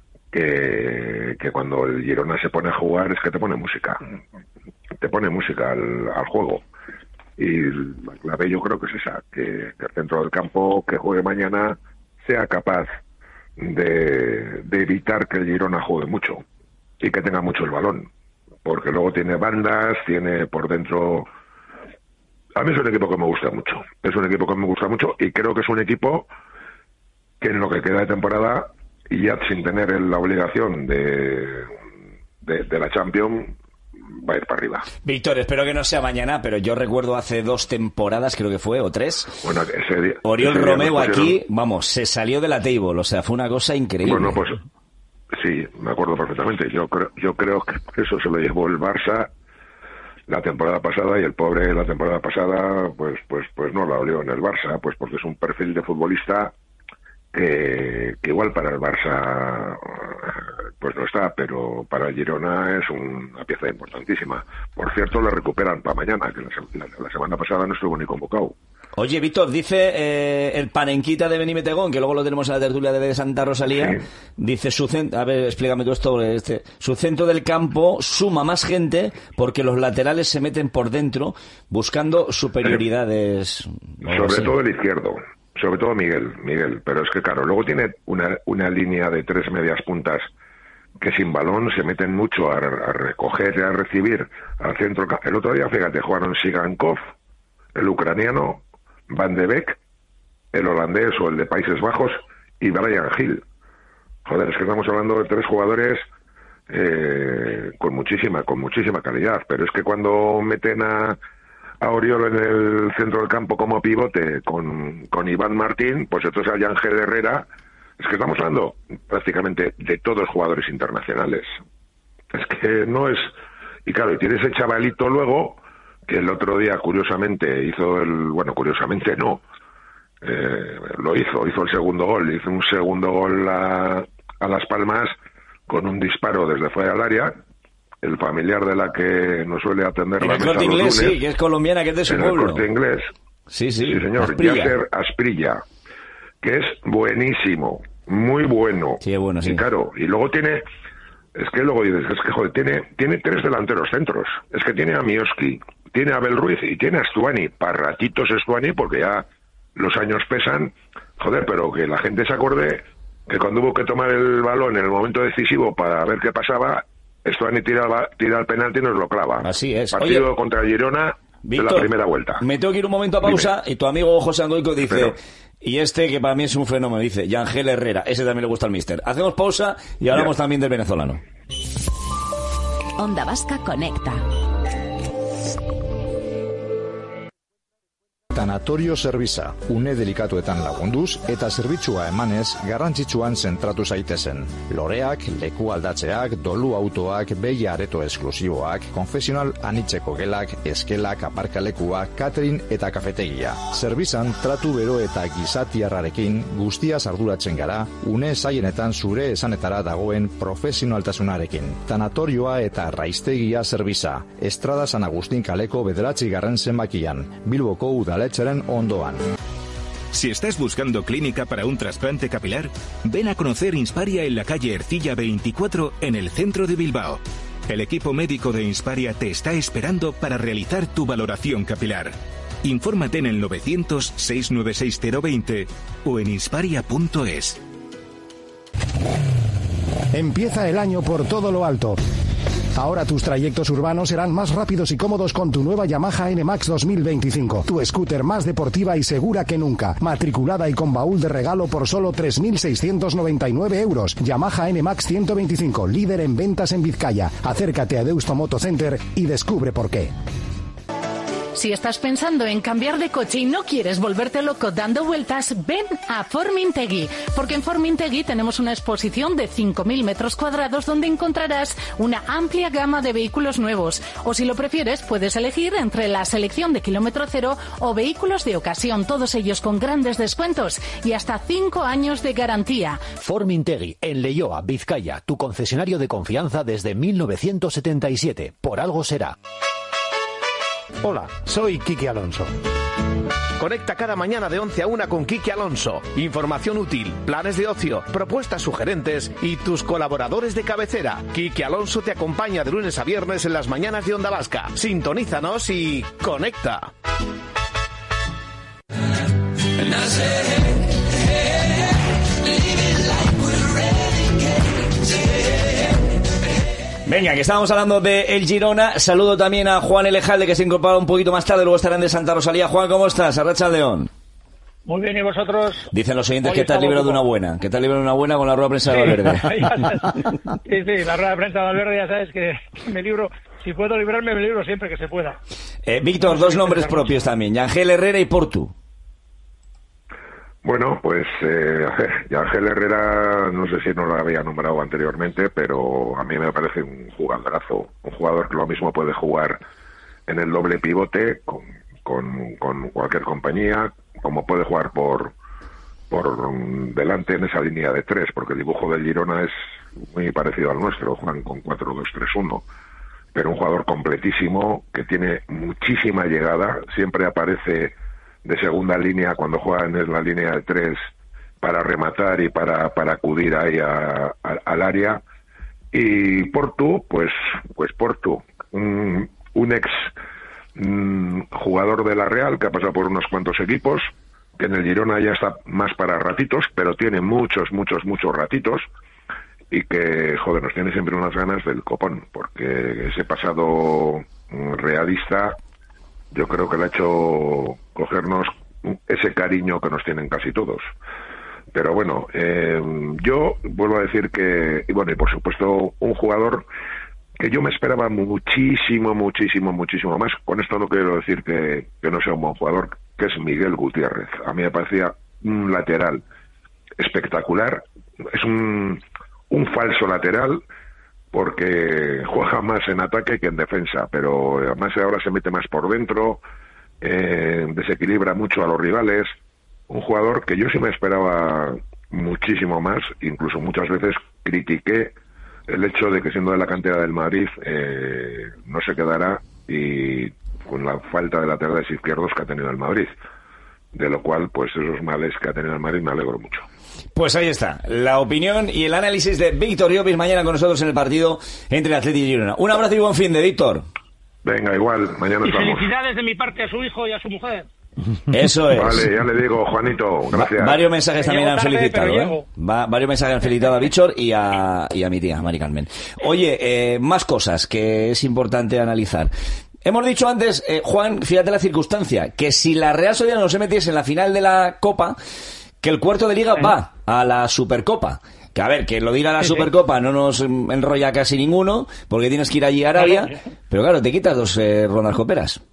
que, que cuando el Girona se pone a jugar es que te pone música. Te pone música al, al juego. Y la clave yo creo que es esa, que, que el centro del campo que juegue mañana sea capaz de, de evitar que el Girona juegue mucho y que tenga mucho el balón, porque luego tiene bandas, tiene por dentro... A mí es un equipo que me gusta mucho, es un equipo que me gusta mucho y creo que es un equipo que en lo que queda de temporada, y ya sin tener la obligación de, de, de la Champions, va a ir para arriba. Víctor, espero que no sea mañana, pero yo recuerdo hace dos temporadas, creo que fue, o tres, bueno, ese día, Oriol ese día Romeu pusieron... aquí, vamos, se salió de la table, o sea, fue una cosa increíble. Bueno, pues sí, me acuerdo perfectamente. Yo creo, yo creo que eso se lo llevó el Barça la temporada pasada, y el pobre la temporada pasada pues pues pues no la olió en el Barça, pues porque es un perfil de futbolista que, que igual para el Barça pues no está, pero para el Girona es una pieza importantísima. Por cierto, la recuperan para mañana, que la, la, la semana pasada no estuvo ni convocado. Oye, Víctor, dice eh, el panenquita de Beni Metegón, que luego lo tenemos en la tertulia de Santa Rosalía, sí. Dice su centro, a ver, explícame tú esto, este, su centro del campo suma más gente porque los laterales se meten por dentro buscando superioridades. Sobre así. Todo el izquierdo, sobre todo Miguel, Miguel, pero es que claro, luego tiene una, una línea de tres medias puntas que sin balón se meten mucho a, a recoger y a recibir al centro. El otro día, fíjate, jugaron Sigankov, el ucraniano, Van de Beek, el holandés o el de Países Bajos, y Brian Hill. Joder, es que estamos hablando de tres jugadores eh, con muchísima con muchísima calidad, pero es que cuando meten a, a Oriol en el centro del campo como pivote con, con Iván Martín, pues entonces hay Ángel Herrera. Es que estamos hablando prácticamente de todos jugadores internacionales. Es que no es... Y claro, y tiene ese chavalito luego, que el otro día curiosamente hizo el... Bueno, curiosamente no. eh, lo hizo, hizo el segundo gol, hizo un segundo gol a, a Las Palmas con un disparo desde fuera del área. El familiar de la que nos suele atender la mesa los inglés, lunes, sí, que es colombiana, que es de su en pueblo. el Corte Inglés. Sí, sí, sí señor, Asprilla. Yasser Asprilla, que es buenísimo, muy bueno. Sí, es bueno, sí. Y claro, y luego tiene, es que luego dices, es que joder, tiene, tiene tres delanteros centros. Es que tiene a Mioski, tiene a Abel Ruiz y tiene a Stuani. Para ratitos Stuani, porque ya los años pesan, joder, pero que la gente se acuerde que cuando hubo que tomar el balón en el momento decisivo para ver qué pasaba, Stuani tira, tira el penalti y nos lo clava. Así es. Partido Oye, contra Girona Víctor, de la primera vuelta. Me tengo que ir un momento a pausa. Dime. Y tu amigo José Angoico dice... Pero, y este, que para mí es un fenómeno, dice Yangel Herrera. Ese también le gusta al míster. Hacemos pausa y hablamos ya. también del venezolano. Onda Vasca Conecta. Tanatorio Servisa, une delikatuetan lagunduz eta zerbitzua emanez garrantzitsuan zentratu zaitezen. Loreak, leku aldatzeak, dolu autoak, behi areto esklusiboak, konfesional anitzeko gelak, eskelak, aparkalekuak, catering eta kafetegia. Servisan tratu bero eta gizatiarrarekin guztiaz arduratzen gara, une zaienetan zure esanetara dagoen profesionaltasunarekin. Tanatorioa eta raiztegia Servisa, Estrada San Agustín kaleko bederatzi garren zenbakian, Bilboko udale ondoan. Si estás buscando clínica para un trasplante capilar, ven a conocer Insparia en la calle Ercilla veinticuatro en el centro de Bilbao. El equipo médico de Insparia te está esperando para realizar tu valoración capilar. Infórmate en el novecientos, seiscientos noventa y seis cero veinte o en insparia punto es. Empieza el año por todo lo alto. Ahora tus trayectos urbanos serán más rápidos y cómodos con tu nueva Yamaha N Max dos mil veinticinco. Tu scooter más deportiva y segura que nunca. Matriculada y con baúl de regalo por solo tres mil seiscientos noventa y nueve euros. Yamaha N Max ciento veinticinco, líder en ventas en Vizcaya. Acércate a Deusto Moto Center y descubre por qué. Si estás pensando en cambiar de coche y no quieres volverte loco dando vueltas, ven a Formintegui, porque en Formintegui tenemos una exposición de cinco mil metros cuadrados donde encontrarás una amplia gama de vehículos nuevos. O si lo prefieres, puedes elegir entre la selección de kilómetro cero o vehículos de ocasión, todos ellos con grandes descuentos y hasta cinco años de garantía. Formintegui, en Leioa, Vizcaya, tu concesionario de confianza desde mil novecientos setenta y siete. Por algo será. Hola, soy Quique Alonso. Conecta cada mañana de once a una con Quique Alonso. Información útil, planes de ocio, propuestas sugerentes y tus colaboradores de cabecera. Quique Alonso te acompaña de lunes a viernes en las mañanas de Onda Vasca. Sintonízanos y conecta. Venga, que estábamos hablando de el Girona. Saludo también a Juan Elejalde, que se incorpora un poquito más tarde, luego estarán de Santa Rosalía. Juan, ¿cómo estás? Arratsaldeon. Muy bien, ¿y vosotros? Dicen los oyentes que te has librado de una buena, que te has librado de una buena con la rueda de prensa de Valverde. Sí, sí, la rueda de prensa de Valverde, ya sabes que me libro, si puedo librarme, me libro siempre que se pueda. Eh, Víctor, dos nombres propios también, Yangel Herrera y Portu. Bueno, pues eh, Yangel Herrera, no sé si nos lo había nombrado anteriormente, pero a mí me parece un jugadorazo, un jugador que lo mismo puede jugar en el doble pivote con, con, con cualquier compañía, como puede jugar por por um, delante en esa línea de tres, porque el dibujo del Girona es muy parecido al nuestro, juegan con cuatro dos tres uno, pero un jugador completísimo que tiene muchísima llegada, siempre aparece de segunda línea cuando juegan en la línea de tres para rematar y para, para acudir ahí a, a, al área. Y Portu, pues pues Portu, un, un ex mm, jugador de la Real que ha pasado por unos cuantos equipos, que en el Girona ya está más para ratitos, pero tiene muchos, muchos, muchos ratitos, y que, joder, nos tiene siempre unas ganas del copón, porque ese pasado mm, realista yo creo que le ha hecho cogernos ese cariño que nos tienen casi todos. Pero bueno, eh, yo vuelvo a decir que, y bueno, y por supuesto, un jugador que yo me esperaba muchísimo, muchísimo, muchísimo más. Con esto no quiero decir que, que no sea un buen jugador, que es Miguel Gutiérrez. A mí me parecía un lateral espectacular. Es un, un falso lateral, porque juega más en ataque que en defensa, pero además ahora se mete más por dentro, eh, desequilibra mucho a los rivales, un jugador que yo sí me esperaba muchísimo más, incluso muchas veces critiqué el hecho de que siendo de la cantera del Madrid eh, no se quedará y con la falta de laterales izquierdos que ha tenido el Madrid, de lo cual pues esos males que ha tenido el Madrid me alegro mucho. Pues ahí está, la opinión y el análisis de Víctor Llopis mañana con nosotros en el partido entre Atleti y Girona. Un abrazo y buen fin de Víctor. Venga, igual, mañana y estamos. Felicidades de mi parte a su hijo y a su mujer. Eso es. Vale, ya le digo, Juanito, gracias. Va, varios mensajes también han tarde, felicitado, pero ¿eh? Va, varios mensajes han felicitado a Víctor y a, y a mi tía, Mari Carmen. Oye, eh, más cosas que es importante analizar. Hemos dicho antes, eh, Juan, fíjate la circunstancia, que si la Real Sociedad no se metiese en la final de la Copa, que el cuarto de Liga va a la Supercopa. Que a ver, que lo diga la Supercopa no nos enrolla casi ninguno, porque tienes que ir allí a Arabia, pero claro, te quitas dos eh, rondas coperas.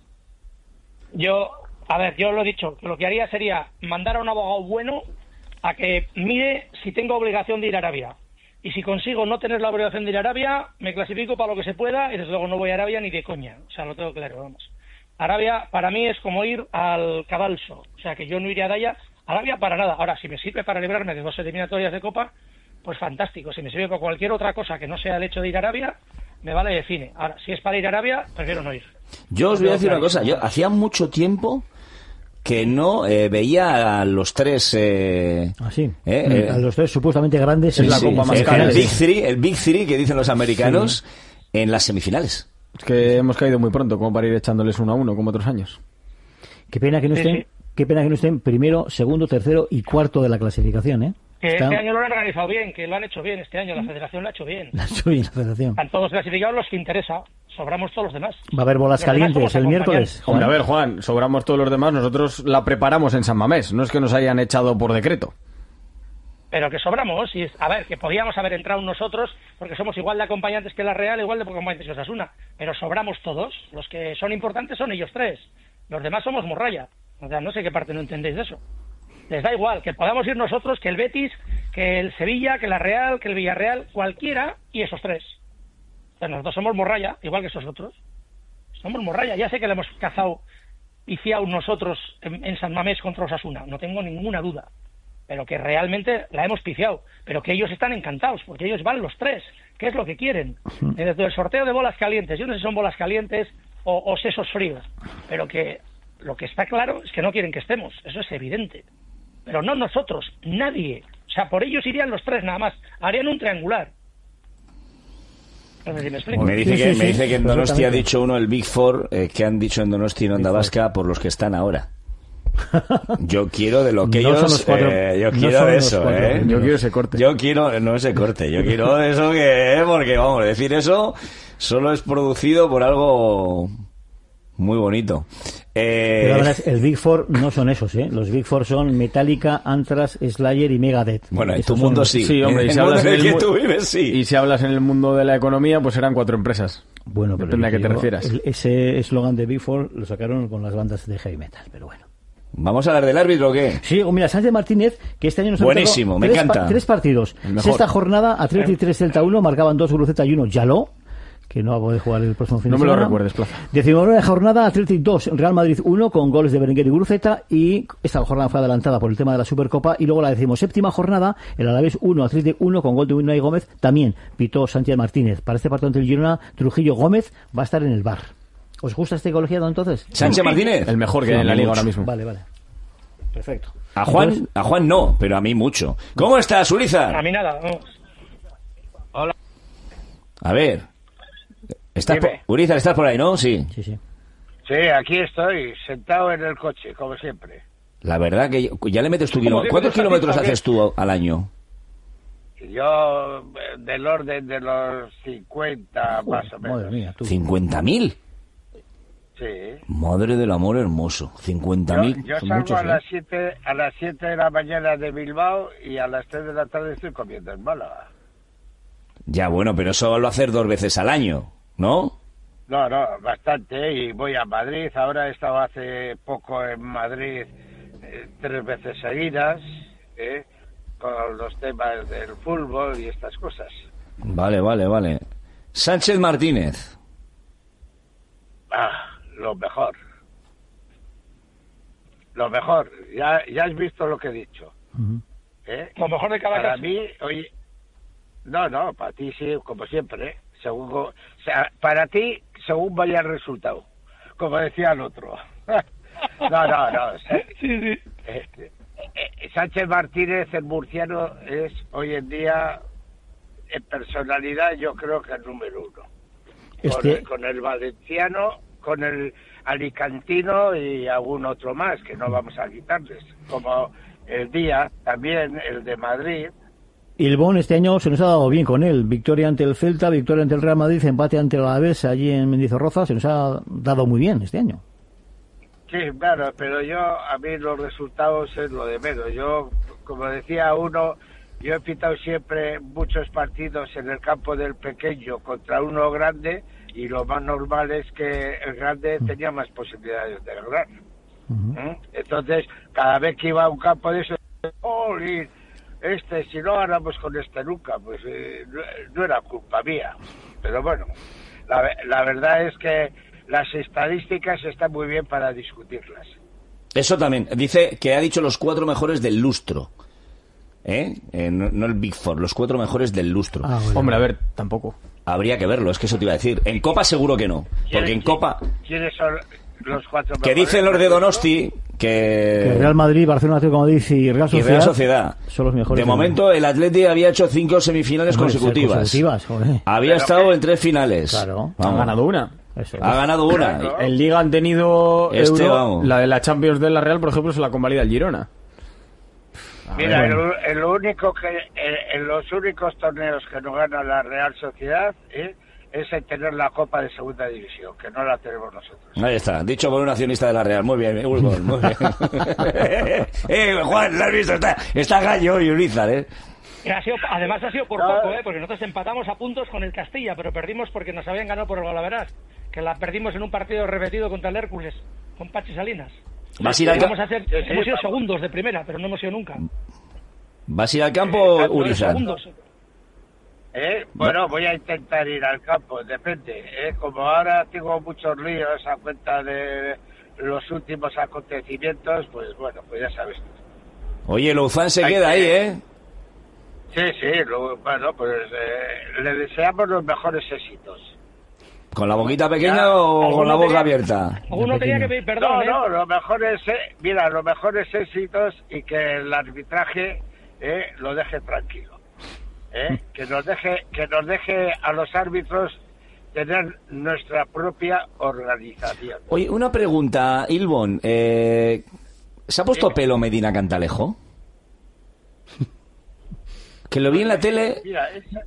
Yo, a ver, yo lo he dicho, que lo que haría sería mandar a un abogado bueno a que mire si tengo obligación de ir a Arabia. Y si consigo no tener la obligación de ir a Arabia, me clasifico para lo que se pueda y desde luego no voy a Arabia ni de coña. O sea, lo tengo claro, vamos. Arabia para mí es como ir al Cadalso. O sea, que yo no iría a Arabia, Arabia para nada. Ahora, si me sirve para librarme de dos eliminatorias de Copa, pues fantástico. Si me sirve para cualquier otra cosa que no sea el hecho de ir a Arabia, me vale de cine. Ahora, si es para ir a Arabia, prefiero no ir. Yo os voy a decir una cosa. Yo hacía mucho tiempo que no eh, veía a los tres... Eh, ah, sí. Eh, eh, a los tres supuestamente grandes sí, en la sí, Copa más el, cara. El Big Three, el Big Three que dicen los americanos, sí, en las semifinales. Es que hemos caído muy pronto, como para ir echándoles uno a uno, como otros años. Qué pena que no estén, sí, sí. Qué pena que no estén primero, segundo, tercero y cuarto de la clasificación, ¿eh? Que Está... este año lo han organizado bien, que lo han hecho bien este año, la federación lo ha hecho bien. Lo ha hecho bien la federación. Están todos clasificados los que interesa, sobramos todos los demás. Va a haber bolas los calientes el miércoles. Hombre, a ver, Juan, sobramos todos los demás, nosotros la preparamos en San Mamés, no es que nos hayan echado por decreto. Pero que sobramos, y a ver, que podíamos haber entrado nosotros, porque somos igual de acompañantes que la Real, igual de acompañantes que Osasuna, pero sobramos todos, los que son importantes son ellos tres, los demás somos morralla. O sea, no sé qué parte no entendéis de eso. Les da igual, que podamos ir nosotros, que el Betis, que el Sevilla, que la Real, que el Villarreal, cualquiera, y esos tres. O sea, nosotros somos morralla, igual que esos otros. Somos morralla, ya sé que le hemos cazado y fiado nosotros en, en San Mamés contra Osasuna, no tengo ninguna duda. Pero que realmente la hemos pifiado. Pero que ellos están encantados, porque ellos van los tres. ¿Qué es lo que quieren? Desde el sorteo de bolas calientes, yo no sé si son bolas calientes o, o sesos fríos, pero que lo que está claro es que no quieren que estemos, eso es evidente. Pero no nosotros, nadie. O sea, por ellos irían los tres nada más. Harían un triangular. No sé si me explico. Me dice, sí, que, sí, me sí, dice que en Donosti ha dicho uno, el Big Four, eh, que han dicho en Donosti y en Onda Vasca, por los que están ahora. Yo quiero de lo que no ellos... Cuatro, eh, yo no quiero de eso, cuatro, ¿eh? Yo quiero ese corte. Yo quiero... No ese corte. Yo quiero de eso que... Eh, porque, vamos, decir eso solo es producido por algo... muy bonito. Eh... Pero la verdad es, el Big Four no son esos, ¿eh? Los Big Four son Metallica, Anthrax, Slayer y Megadeth. Bueno, en tu mundo sí. Sí, hombre, en y si el hablas mundo en en el el que tú vives, sí. Y si hablas en el mundo de la economía, pues serán cuatro empresas. Bueno, pero depende a qué te digo, refieras. El, ese eslogan de Big Four lo sacaron con las bandas de heavy metal, pero bueno. ¿Vamos a hablar del árbitro o qué? Sí, mira, Sánchez Martínez, que este año nos ha Buenísimo, me tres, encanta. Pa, tres partidos. Sexta jornada, Atleti tres, Celta uno, marcaban dos, Guruceta y uno, Yaló, que no va a poder jugar el próximo fin no de semana. No me lo recuerdes, Plaza. Decimonovena jornada, Athletic dos, Real Madrid uno, con goles de Berenguer y Guruceta, y esta jornada fue adelantada por el tema de la Supercopa, y luego la decimoséptima jornada, el Alavés uno, Athletic uno, con gol de Unai Gómez, también pitó Sánchez Martínez. Para este partido ante el Girona, Trujillo Gómez va a estar en el bar. ¿Os gusta este colegiado entonces? ¿Sánchez Martínez? El mejor que hay en la liga ahora mismo. Vale, vale. Perfecto. A Juan, entonces, a Juan no, pero a mí mucho. ¿Cómo estás, Urizar? A mí nada, no. Hola. A ver... ¿Estás por, Urizar, estás por ahí, ¿no? Sí. Sí, sí. Sí, aquí estoy, sentado en el coche, como siempre. La verdad que ya le metes tu kilómetro. ¿Cuántos kilómetros haces tú al año? Yo, del orden de los cincuenta, oh, más o menos. Madre mía, tú. ¿cincuenta mil? Sí. Madre del amor hermoso. cincuenta mil. Yo, yo salgo muchos, a, ¿eh? las siete, a las siete de la mañana de Bilbao y a las tres de la tarde estoy comiendo en Málaga. Ya, bueno, pero eso lo hacer dos veces al año, ¿no? No, no, bastante, y voy a Madrid. Ahora he estado hace poco en Madrid eh, tres veces seguidas, ¿eh? Con los temas del fútbol y estas cosas. Vale, vale, vale. Sánchez Martínez. Ah, lo mejor. lo mejor, ya, ya has visto lo que he dicho. Uh-huh. ¿Eh? Lo mejor de cada Para caso. mí, oye, no, no, para ti sí, como siempre, ¿eh? Según, o sea, para ti, según vaya el resultado, como decía el otro. no, no, no. O sea, sí, sí. Eh, eh, Sánchez Martínez, el murciano, es hoy en día, en personalidad, yo creo que el número uno. Este... Con, el, con el valenciano, con el alicantino y algún otro más, que no vamos a quitarles. Como el día, también el de Madrid. Y el Bon este año se nos ha dado bien con él. Victoria ante el Celta, victoria ante el Real Madrid, empate ante el Alavés allí en Mendizorroza. Se nos ha dado muy bien este año. Sí, claro, pero yo, a mí los resultados es lo de menos. Yo, como decía uno, yo he pitado siempre muchos partidos en el campo del pequeño contra uno grande, y lo más normal es que el grande tenía más posibilidades de ganar. Uh-huh. ¿Mm? Entonces, cada vez que iba a un campo de eso, ¡Jolín! Este, si no ganamos con este nunca, pues eh, no, no era culpa mía. Pero bueno, la, la verdad es que las estadísticas están muy bien para discutirlas. Eso también. Dice que ha dicho los cuatro mejores del lustro. ¿Eh? eh no, no el Big Four, los cuatro mejores del lustro. Ah, bueno. Hombre, a ver, tampoco. Habría que verlo, es que eso te iba a decir. En Copa seguro que no. Porque en Copa... ¿Quiénes son los cuatro mejores? Que dicen los de Donosti que... que Real Madrid, Barcelona, Atlético de Madrid y Real Sociedad, y Real Sociedad son los mejores. De momento el Atleti había hecho cinco semifinales Hombre, consecutivas. consecutivas había Pero estado que... en tres finales. Claro. Ha ganado una. Eso, ha ganado una. Claro. En Liga han tenido este, Euro, vamos. la de la Champions de la Real, por ejemplo, se la convalida el Girona. A Mira, ver, bueno. el, el único que en, en los únicos torneos que no gana la Real Sociedad ¿eh? es el tener la Copa de Segunda División, que no la tenemos nosotros. Ahí está, dicho por un accionista de la Real. Muy bien, Urbol, muy bien. eh, Juan, ¿lo has visto? Está, está gallo y Urizar, ¿eh? Ha sido, además ha sido por no. poco, ¿eh? Porque nosotros empatamos a puntos con el Castilla, pero perdimos porque nos habían ganado por el Golaveras, que la perdimos en un partido repetido contra el Hércules, con Pachi Salinas. ¿Vas a ir al campo? Hemos sido segundos de primera, pero no hemos sido nunca. ¿Vas a ir al campo, eh, Urizar? ¿Eh? Bueno, voy a intentar ir al campo, depende. ¿eh? Como ahora tengo muchos líos a cuenta de los últimos acontecimientos, pues bueno, pues ya sabes. Oye, Luzán se Hay queda que... ahí, ¿eh? Sí, sí, lo, bueno, pues eh, le deseamos los mejores éxitos. ¿Con la boquita pequeña ya, o con la boca tenía, abierta? Uno tenía que pedir perdón, No, ¿eh? no, los mejores, eh, mira, los mejores éxitos y que el arbitraje eh, lo deje tranquilo. ¿eh? Que nos deje, que nos deje a los árbitros tener nuestra propia organización. Oye, una pregunta, Ilbon, eh, ¿se ha puesto pelo Medina Cantalejo? Que lo vi en la tele. Mira, esa...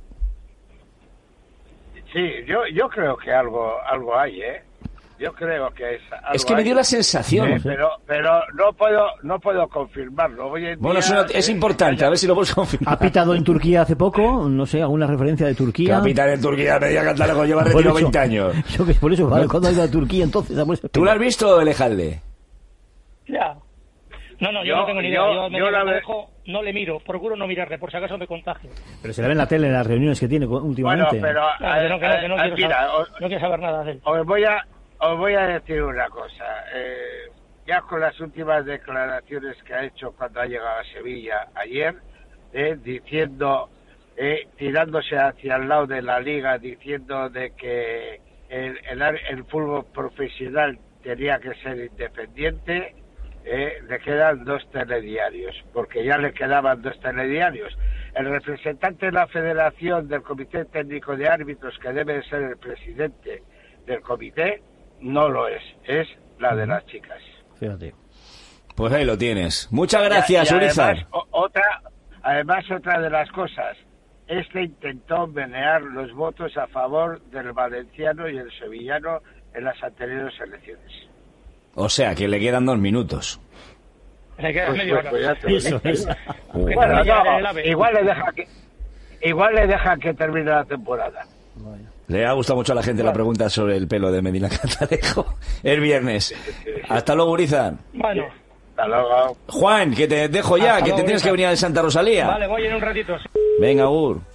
sí, yo yo creo que algo algo hay, ¿eh? Yo creo que es algo es que me dio hay. la sensación. Sí, pero pero no puedo no puedo confirmarlo. Hoy en bueno, día, es, una, es eh, importante, a ver si lo puedes confirmar. ¿Ha pitado en Turquía hace poco? No sé, alguna referencia de Turquía. Que ha pitado en Turquía, Medina Cantalejo lleva retiro veinte años. Yo que por eso, ¿vale? ¿Cuándo ha ido a Turquía entonces? ¿Tú lo has visto, Elejalde? Ya. No, no, yo, yo no tengo ni idea. Yo, yo, yo la dejo, no le miro, procuro no mirarle, por si acaso me contagio. Pero se le ve en la tele en las reuniones que tiene últimamente. Bueno, pero claro, no, que no, que no, quiero mira, saber, os, no quiero saber nada de él. Os voy a, os voy a decir una cosa. Eh, ya con las últimas declaraciones que ha hecho cuando ha llegado a Sevilla ayer, eh, diciendo, eh, tirándose hacia el lado de la liga, diciendo de que el, el, el fútbol profesional tenía que ser independiente. Eh, le quedan dos telediarios, porque ya le quedaban dos telediarios. El representante de la Federación del Comité Técnico de Árbitros, que debe ser el presidente del comité, no lo es, es la de las chicas. Fíjate. Pues ahí lo tienes. Muchas gracias, y, y Urizar. Además, otra, además, otra de las cosas, este intentó menear los votos a favor del valenciano y el sevillano en las anteriores elecciones. O sea, que le quedan dos minutos. Le queda pues, medio pues, pues hora. Eso, eso. Bueno, no, igual le deja que igual le deja que termine la temporada. Le ha gustado mucho a la gente la pregunta sobre el pelo de Medina Cantalejo. El viernes. Hasta luego, Urizar. Bueno. Hasta luego. Juan, que te dejo ya, Hasta que luego, te tienes Urizar. que venir de Santa Rosalía. Vale, voy en un ratito. Venga, Ur.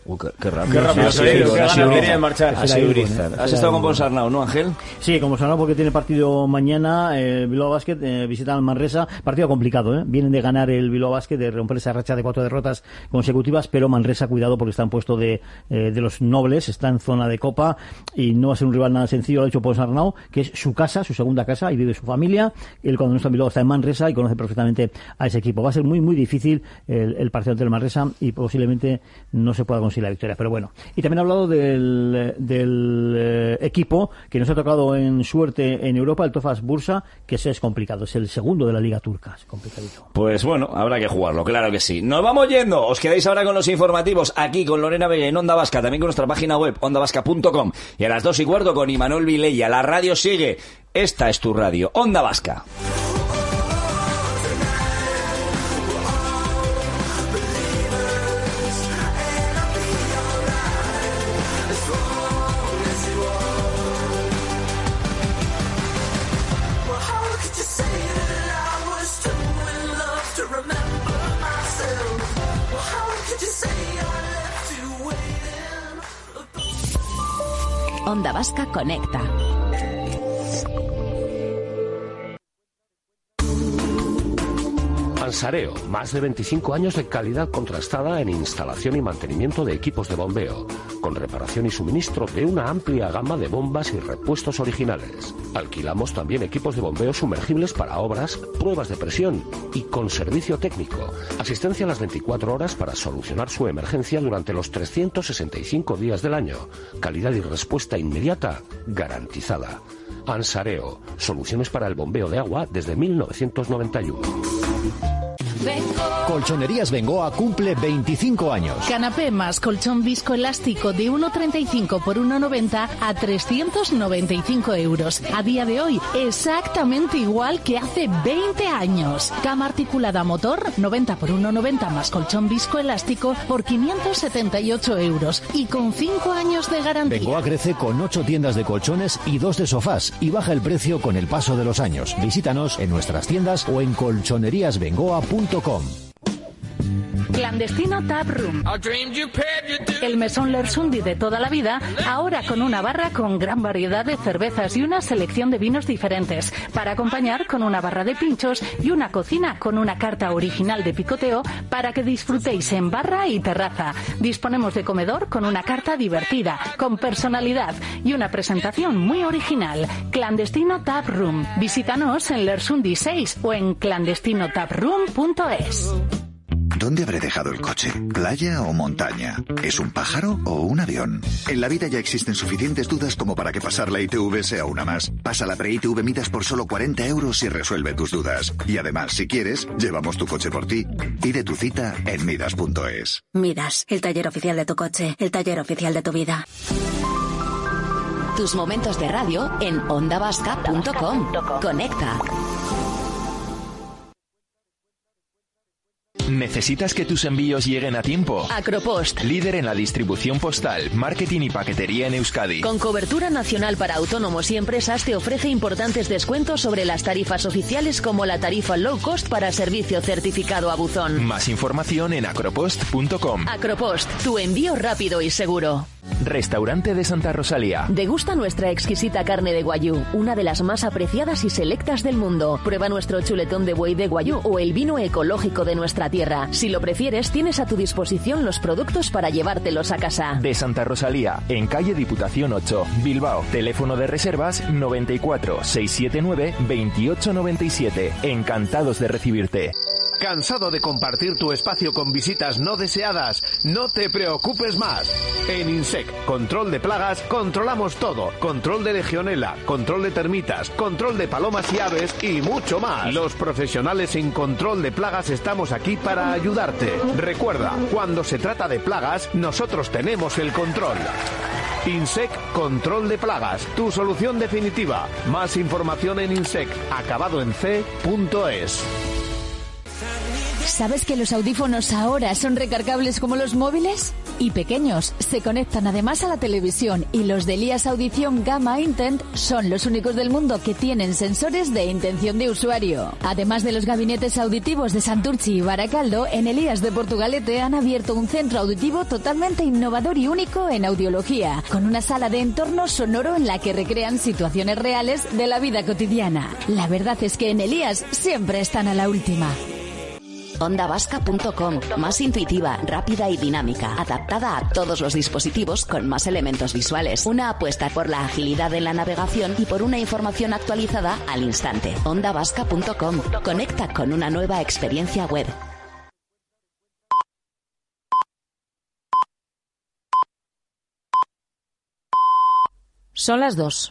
Uh, qué, qué rápido. Qué rápido, sí, sí, qué sí, rápido. de marchar. Ha sido Urizar. ¿Has estado con Ponsarnau, no, Ángel? Sí, con Ponsarnau porque tiene partido mañana. El eh, Bilbao Basket eh, visita al Manresa. Partido complicado, ¿eh? Vienen de ganar el Bilbao Basket, de romper esa racha de cuatro derrotas consecutivas, pero Manresa, cuidado, porque está en puesto de, eh, de los nobles, está en zona de Copa y no va a ser un rival nada sencillo. Lo ha dicho Ponsarnau, que es su casa, su segunda casa, y vive su familia. Él, cuando no está en Bilbao, está en Manresa y conoce perfectamente a ese equipo. Va a ser muy, muy difícil el, el partido ante el Manresa y posiblemente no se pueda conseguir la victoria, pero bueno. Y también ha hablado del, del eh, equipo que nos ha tocado en suerte en Europa, el Tofas Bursa, que eso es complicado, es el segundo de la Liga Turca, es complicadito. Pues bueno, habrá que jugarlo, claro que sí. Nos vamos yendo, os quedáis ahora con los informativos aquí con Lorena Vega en Onda Vasca, también con nuestra página web onda vasca punto com, y a las dos y cuarto con Imanol Vilella. La radio sigue, esta es tu radio, Onda Vasca. Onda Vasca conecta. Ansareo, más de veinticinco años de calidad contrastada en instalación y mantenimiento de equipos de bombeo, con reparación y suministro de una amplia gama de bombas y repuestos originales. Alquilamos también equipos de bombeo sumergibles para obras, pruebas de presión y con servicio técnico. Asistencia a las veinticuatro horas para solucionar su emergencia durante los trescientos sesenta y cinco días del año. Calidad y respuesta inmediata garantizada. Ansareo, soluciones para el bombeo de agua desde mil novecientos noventa y uno. Colchonerías Bengoa cumple veinticinco años. Canapé más colchón viscoelástico de uno treinta y cinco por uno noventa a trescientos noventa y cinco euros. A día de hoy, exactamente igual que hace veinte años. Cama articulada motor, noventa por uno noventa más colchón viscoelástico por quinientos setenta y ocho euros. Y con cinco años de garantía. Bengoa crece con ocho tiendas de colchones y dos de sofás y baja el precio con el paso de los años. Visítanos en nuestras tiendas o en colchonerías bengoa punto com. Clandestino Tap Room. El mesón Lersundi de toda la vida, ahora con una barra con gran variedad de cervezas y una selección de vinos diferentes, para acompañar con una barra de pinchos y una cocina con una carta original de picoteo para que disfrutéis en barra y terraza. Disponemos de comedor con una carta divertida, con personalidad y una presentación muy original. Clandestino Tap Room. Visítanos en Lersundi seis o en clandestino tap room punto es. ¿Dónde habré dejado el coche? ¿Playa o montaña? ¿Es un pájaro o un avión? En la vida ya existen suficientes dudas como para que pasar la I T V sea una más. Pasa la pre-I T V Midas por solo cuarenta euros y resuelve tus dudas. Y además, si quieres, llevamos tu coche por ti. Pide tu cita en midas punto es. Midas, el taller oficial de tu coche, el taller oficial de tu vida. Tus momentos de radio en onda vasca punto com. Conecta. ¿Necesitas que tus envíos lleguen a tiempo? Acropost. Líder en la distribución postal, marketing y paquetería en Euskadi. Con cobertura nacional para autónomos y empresas, te ofrece importantes descuentos sobre las tarifas oficiales, como la tarifa low cost para servicio certificado a buzón. Más información en acropost punto com. Acropost, tu envío rápido y seguro. Restaurante de Santa Rosalía. Degusta nuestra exquisita carne de guayú, una de las más apreciadas y selectas del mundo. Prueba nuestro chuletón de buey de guayú o el vino ecológico de nuestra tierra. Si lo prefieres, tienes a tu disposición los productos para llevártelos a casa. De Santa Rosalía, en calle Diputación ocho, Bilbao. Teléfono de reservas noventa y cuatro, seiscientos setenta y nueve, veintiocho noventa y siete. Encantados de recibirte. ¿Cansado de compartir tu espacio con visitas no deseadas? No te preocupes más. En Insec, control de plagas, controlamos todo. Control de legionela, control de termitas, control de palomas y aves y mucho más. Los profesionales en control de plagas estamos aquí para ayudarte. Recuerda, cuando se trata de plagas, nosotros tenemos el control. Insec Control de Plagas, tu solución definitiva. Más información en insec, acabado en c punto es. ¿Sabes que los audífonos ahora son recargables como los móviles? y pequeños se conectan además a la televisión, y los de Elías Audición Gamma Intent son los únicos del mundo que tienen sensores de intención de usuario. Además de los gabinetes auditivos de Santurchi y Baracaldo, en Elías de Portugalete han abierto un centro auditivo totalmente innovador y único en audiología, con una sala de entorno sonoro en la que recrean situaciones reales de la vida cotidiana. La verdad es que en Elías siempre están a la última. onda vasca punto com, más intuitiva, rápida y dinámica, adaptada a todos los dispositivos con más elementos visuales. Una apuesta por la agilidad en la navegación y por una información actualizada al instante. onda vasca punto com, conecta con una nueva experiencia web. Son las dos.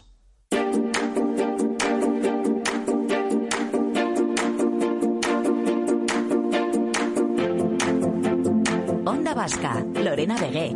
Onda Vasca, Lorena Vegué.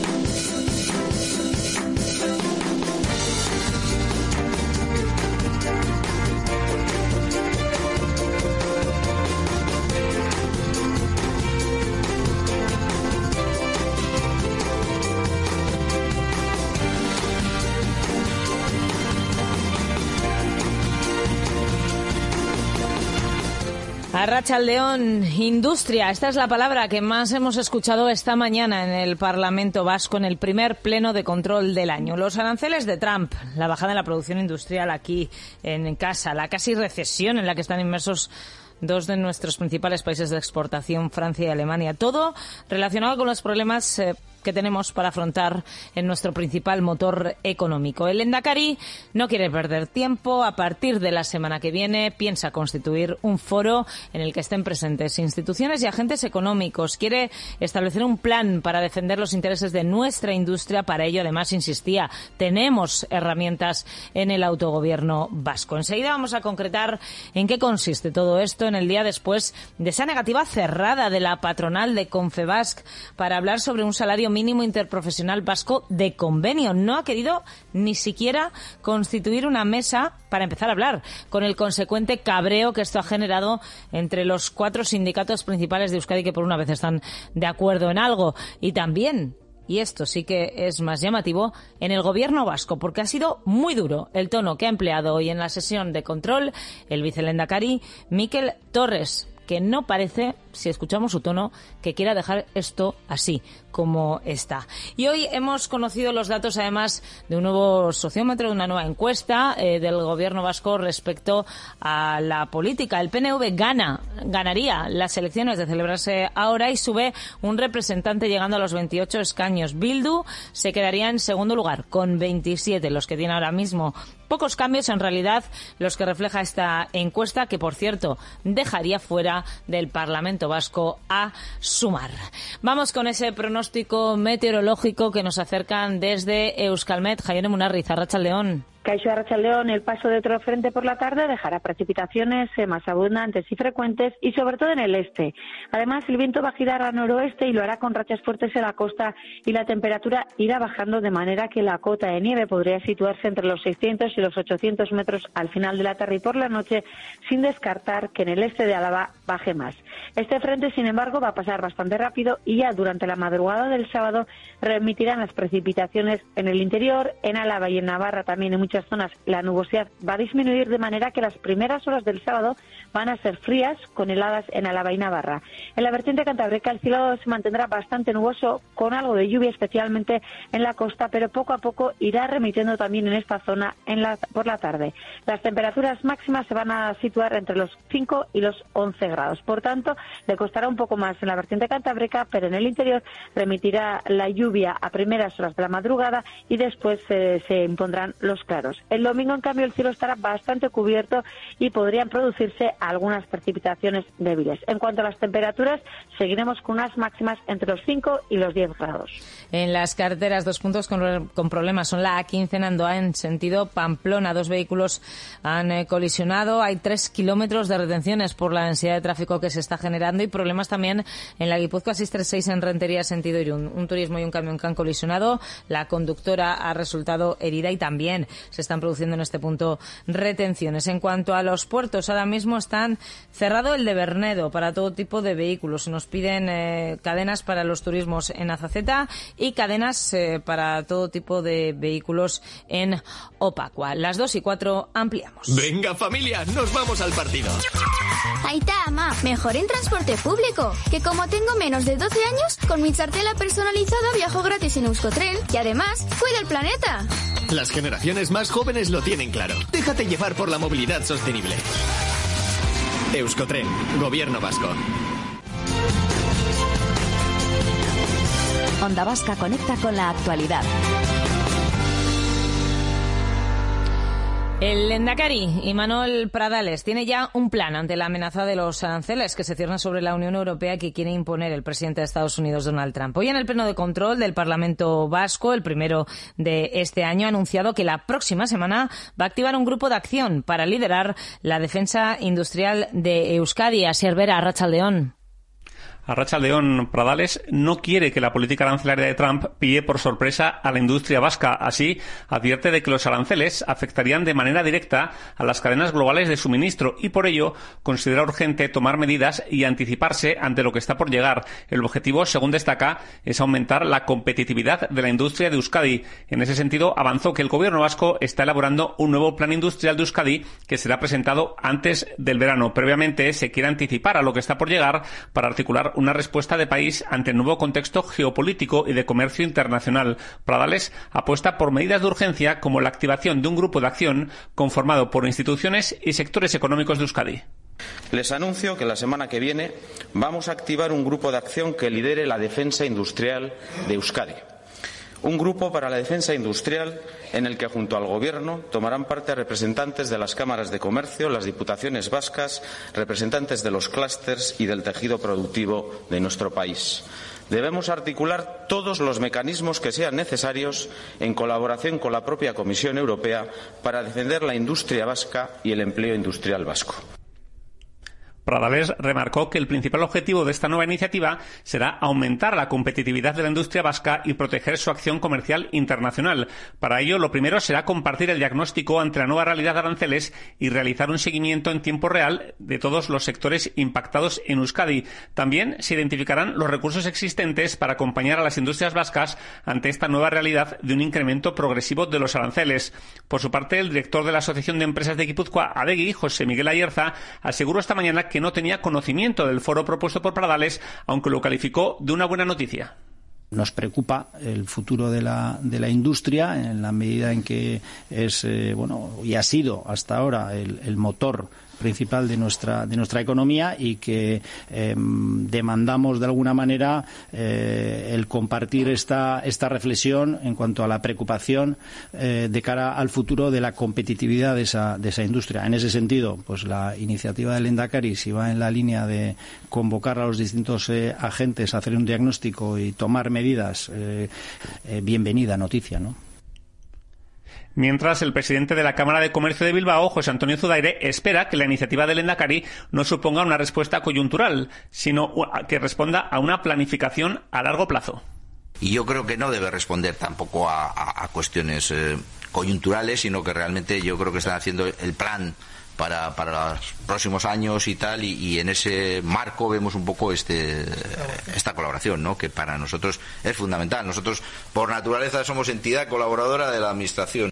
Arratsaldeon, industria. Esta es la palabra que más hemos escuchado esta mañana en el Parlamento Vasco, en el primer pleno de control del año. Los aranceles de Trump, la bajada en la producción industrial aquí en casa, la casi recesión en la que están inmersos dos de nuestros principales países de exportación, Francia y Alemania. Todo relacionado con los problemas eh, que tenemos para afrontar en nuestro principal motor económico. El Lehendakari no quiere perder tiempo. A partir de la semana que viene piensa constituir un foro en el que estén presentes instituciones y agentes económicos. Quiere establecer un plan para defender los intereses de nuestra industria. Para ello, además, insistía, tenemos herramientas en el autogobierno vasco. Enseguida vamos a concretar en qué consiste todo esto en el día después de esa negativa cerrada de la patronal de Confebask para hablar sobre un salario mínimo interprofesional vasco de convenio. No ha querido ni siquiera constituir una mesa para empezar a hablar, con el consecuente cabreo que esto ha generado entre los cuatro sindicatos principales de Euskadi, que por una vez están de acuerdo en algo, y también, y esto sí que es más llamativo, en el gobierno vasco, porque ha sido muy duro el tono que ha empleado hoy en la sesión de control el vicelehendakari Mikel Torres, que no parece, si escuchamos su tono, que quiera dejar esto así como está. Y hoy hemos conocido los datos, además, de un nuevo sociómetro, de una nueva encuesta eh, del gobierno vasco respecto a la política. El P N V gana, ganaría las elecciones de celebrarse ahora y sube un representante llegando a los veintiocho escaños. Bildu se quedaría en segundo lugar con veintisiete, los que tiene ahora mismo. Pocos cambios, en realidad, los que refleja esta encuesta, que, por cierto, dejaría fuera del Parlamento Vasco a Sumar. Vamos con ese pronóstico meteorológico que nos acercan desde Euskalmet. Jaime Munarriz, Arratsaldeon. Caixo Arratsaldeon, el paso de otro frente por la tarde dejará precipitaciones más abundantes y frecuentes, y sobre todo en el este. Además, el viento va a girar a noroeste y lo hará con rachas fuertes en la costa, y la temperatura irá bajando de manera que la cota de nieve podría situarse entre los seiscientos y los ochocientos metros al final de la tarde y por la noche, sin descartar que en el este de Álava baje más. Este frente, sin embargo, va a pasar bastante rápido y ya durante la madrugada del sábado remitirán las precipitaciones en el interior, en Álava y en Navarra también en muchas zonas. La nubosidad va a disminuir de manera que las primeras horas del sábado van a ser frías, con heladas en Álava y Navarra. En la vertiente cantábrica el cielo se mantendrá bastante nuboso, con algo de lluvia especialmente en la costa, pero poco a poco irá remitiendo también en esta zona en la, por la tarde. Las temperaturas máximas se van a situar entre los cinco y los once grados. Por tanto, le costará un poco más en la vertiente cantábrica, pero en el interior remitirá la lluvia a primeras horas de la madrugada y después eh, se impondrán los claros. El domingo, en cambio, el cielo estará bastante cubierto y podrían producirse algunas precipitaciones débiles. En cuanto a las temperaturas, seguiremos con unas máximas entre los cinco y los diez grados. En las carreteras, dos puntos con, con problemas son la A quince en Andoa en sentido Pamplona. Dos vehículos han eh, colisionado. Hay tres kilómetros de retenciones por la densidad de tráfico que se está generando, y problemas también en la Guipúzcoa seiscientos treinta y seis en Rentería sentido Irún. Un turismo y un camión que han colisionado. La conductora ha resultado herida, y también se están produciendo en este punto retenciones. En cuanto a los puertos, ahora mismo están cerrado el de Bernedo para todo tipo de vehículos. Se nos piden eh, cadenas para los turismos en Azaceta y cadenas eh, para todo tipo de vehículos en Opacua. Las dos y cuatro ampliamos. Venga, familia, nos vamos al partido. Aita, ama, mejor en transporte público, que como tengo menos de doce años, con mi chartela personalizada viajo gratis en Euskotren y además cuido el planeta. Las generaciones más jóvenes lo tienen claro. Déjate llevar por la movilidad sostenible. Euskotren, Gobierno Vasco. Onda Vasca conecta con la actualidad. El Lehendakari Imanol Pradales tiene ya un plan ante la amenaza de los aranceles que se ciernen sobre la Unión Europea que quiere imponer el presidente de Estados Unidos, Donald Trump. Hoy en el pleno de control del Parlamento Vasco, el primero de este año, ha anunciado que la próxima semana va a activar un grupo de acción para liderar la defensa industrial de Euskadi. Asier Vera, Arratsaldeon. Arratsaldeon, Pradales no quiere que la política arancelaria de Trump pille por sorpresa a la industria vasca. Así, advierte de que los aranceles afectarían de manera directa a las cadenas globales de suministro y, por ello, considera urgente tomar medidas y anticiparse ante lo que está por llegar. El objetivo, según destaca, es aumentar la competitividad de la industria de Euskadi. En ese sentido, avanzó que el Gobierno vasco está elaborando un nuevo plan industrial de Euskadi que será presentado antes del verano. Previamente, se quiere anticipar a lo que está por llegar para articular una respuesta de país ante el nuevo contexto geopolítico y de comercio internacional. Pradales apuesta por medidas de urgencia como la activación de un grupo de acción conformado por instituciones y sectores económicos de Euskadi. Les anuncio que la semana que viene vamos a activar un grupo de acción que lidere la defensa industrial de Euskadi. Un grupo para la defensa industrial en el que junto al Gobierno tomarán parte representantes de las cámaras de comercio, las diputaciones vascas, representantes de los clústeres y del tejido productivo de nuestro país. Debemos articular todos los mecanismos que sean necesarios en colaboración con la propia Comisión Europea para defender la industria vasca y el empleo industrial vasco. Pradales remarcó que el principal objetivo de esta nueva iniciativa será aumentar la competitividad de la industria vasca y proteger su acción comercial internacional. Para ello, lo primero será compartir el diagnóstico ante la nueva realidad de aranceles y realizar un seguimiento en tiempo real de todos los sectores impactados en Euskadi. También se identificarán los recursos existentes para acompañar a las industrias vascas ante esta nueva realidad de un incremento progresivo de los aranceles. Por su parte, el director de la Asociación de Empresas de Guipúzcoa, Adegi, José Miguel Ayerza, aseguró esta mañana que no tenía conocimiento del foro propuesto por Pradales, aunque lo calificó de una buena noticia. Nos preocupa el futuro de la, de la industria en la medida en que es, eh, bueno, y ha sido hasta ahora el, el motor principal de nuestra de nuestra economía y que eh, demandamos de alguna manera eh, el compartir esta esta reflexión en cuanto a la preocupación eh, de cara al futuro de la competitividad de esa de esa industria. En ese sentido, pues la iniciativa del Lehendakari, si va en la línea de convocar a los distintos eh, agentes a hacer un diagnóstico y tomar medidas, eh, eh, bienvenida noticia, ¿no? Mientras, el presidente de la Cámara de Comercio de Bilbao, José Antonio Zudaire, espera que la iniciativa del Lehendakari no suponga una respuesta coyuntural, sino que responda a una planificación a largo plazo. Y yo creo que no debe responder tampoco a, a, a cuestiones eh, coyunturales, sino que realmente yo creo que están haciendo el plan para, para los próximos años y tal, y, y en ese marco vemos un poco este esta colaboración, ¿no?, que para nosotros es fundamental. Nosotros, por naturaleza, somos entidad colaboradora de la Administración.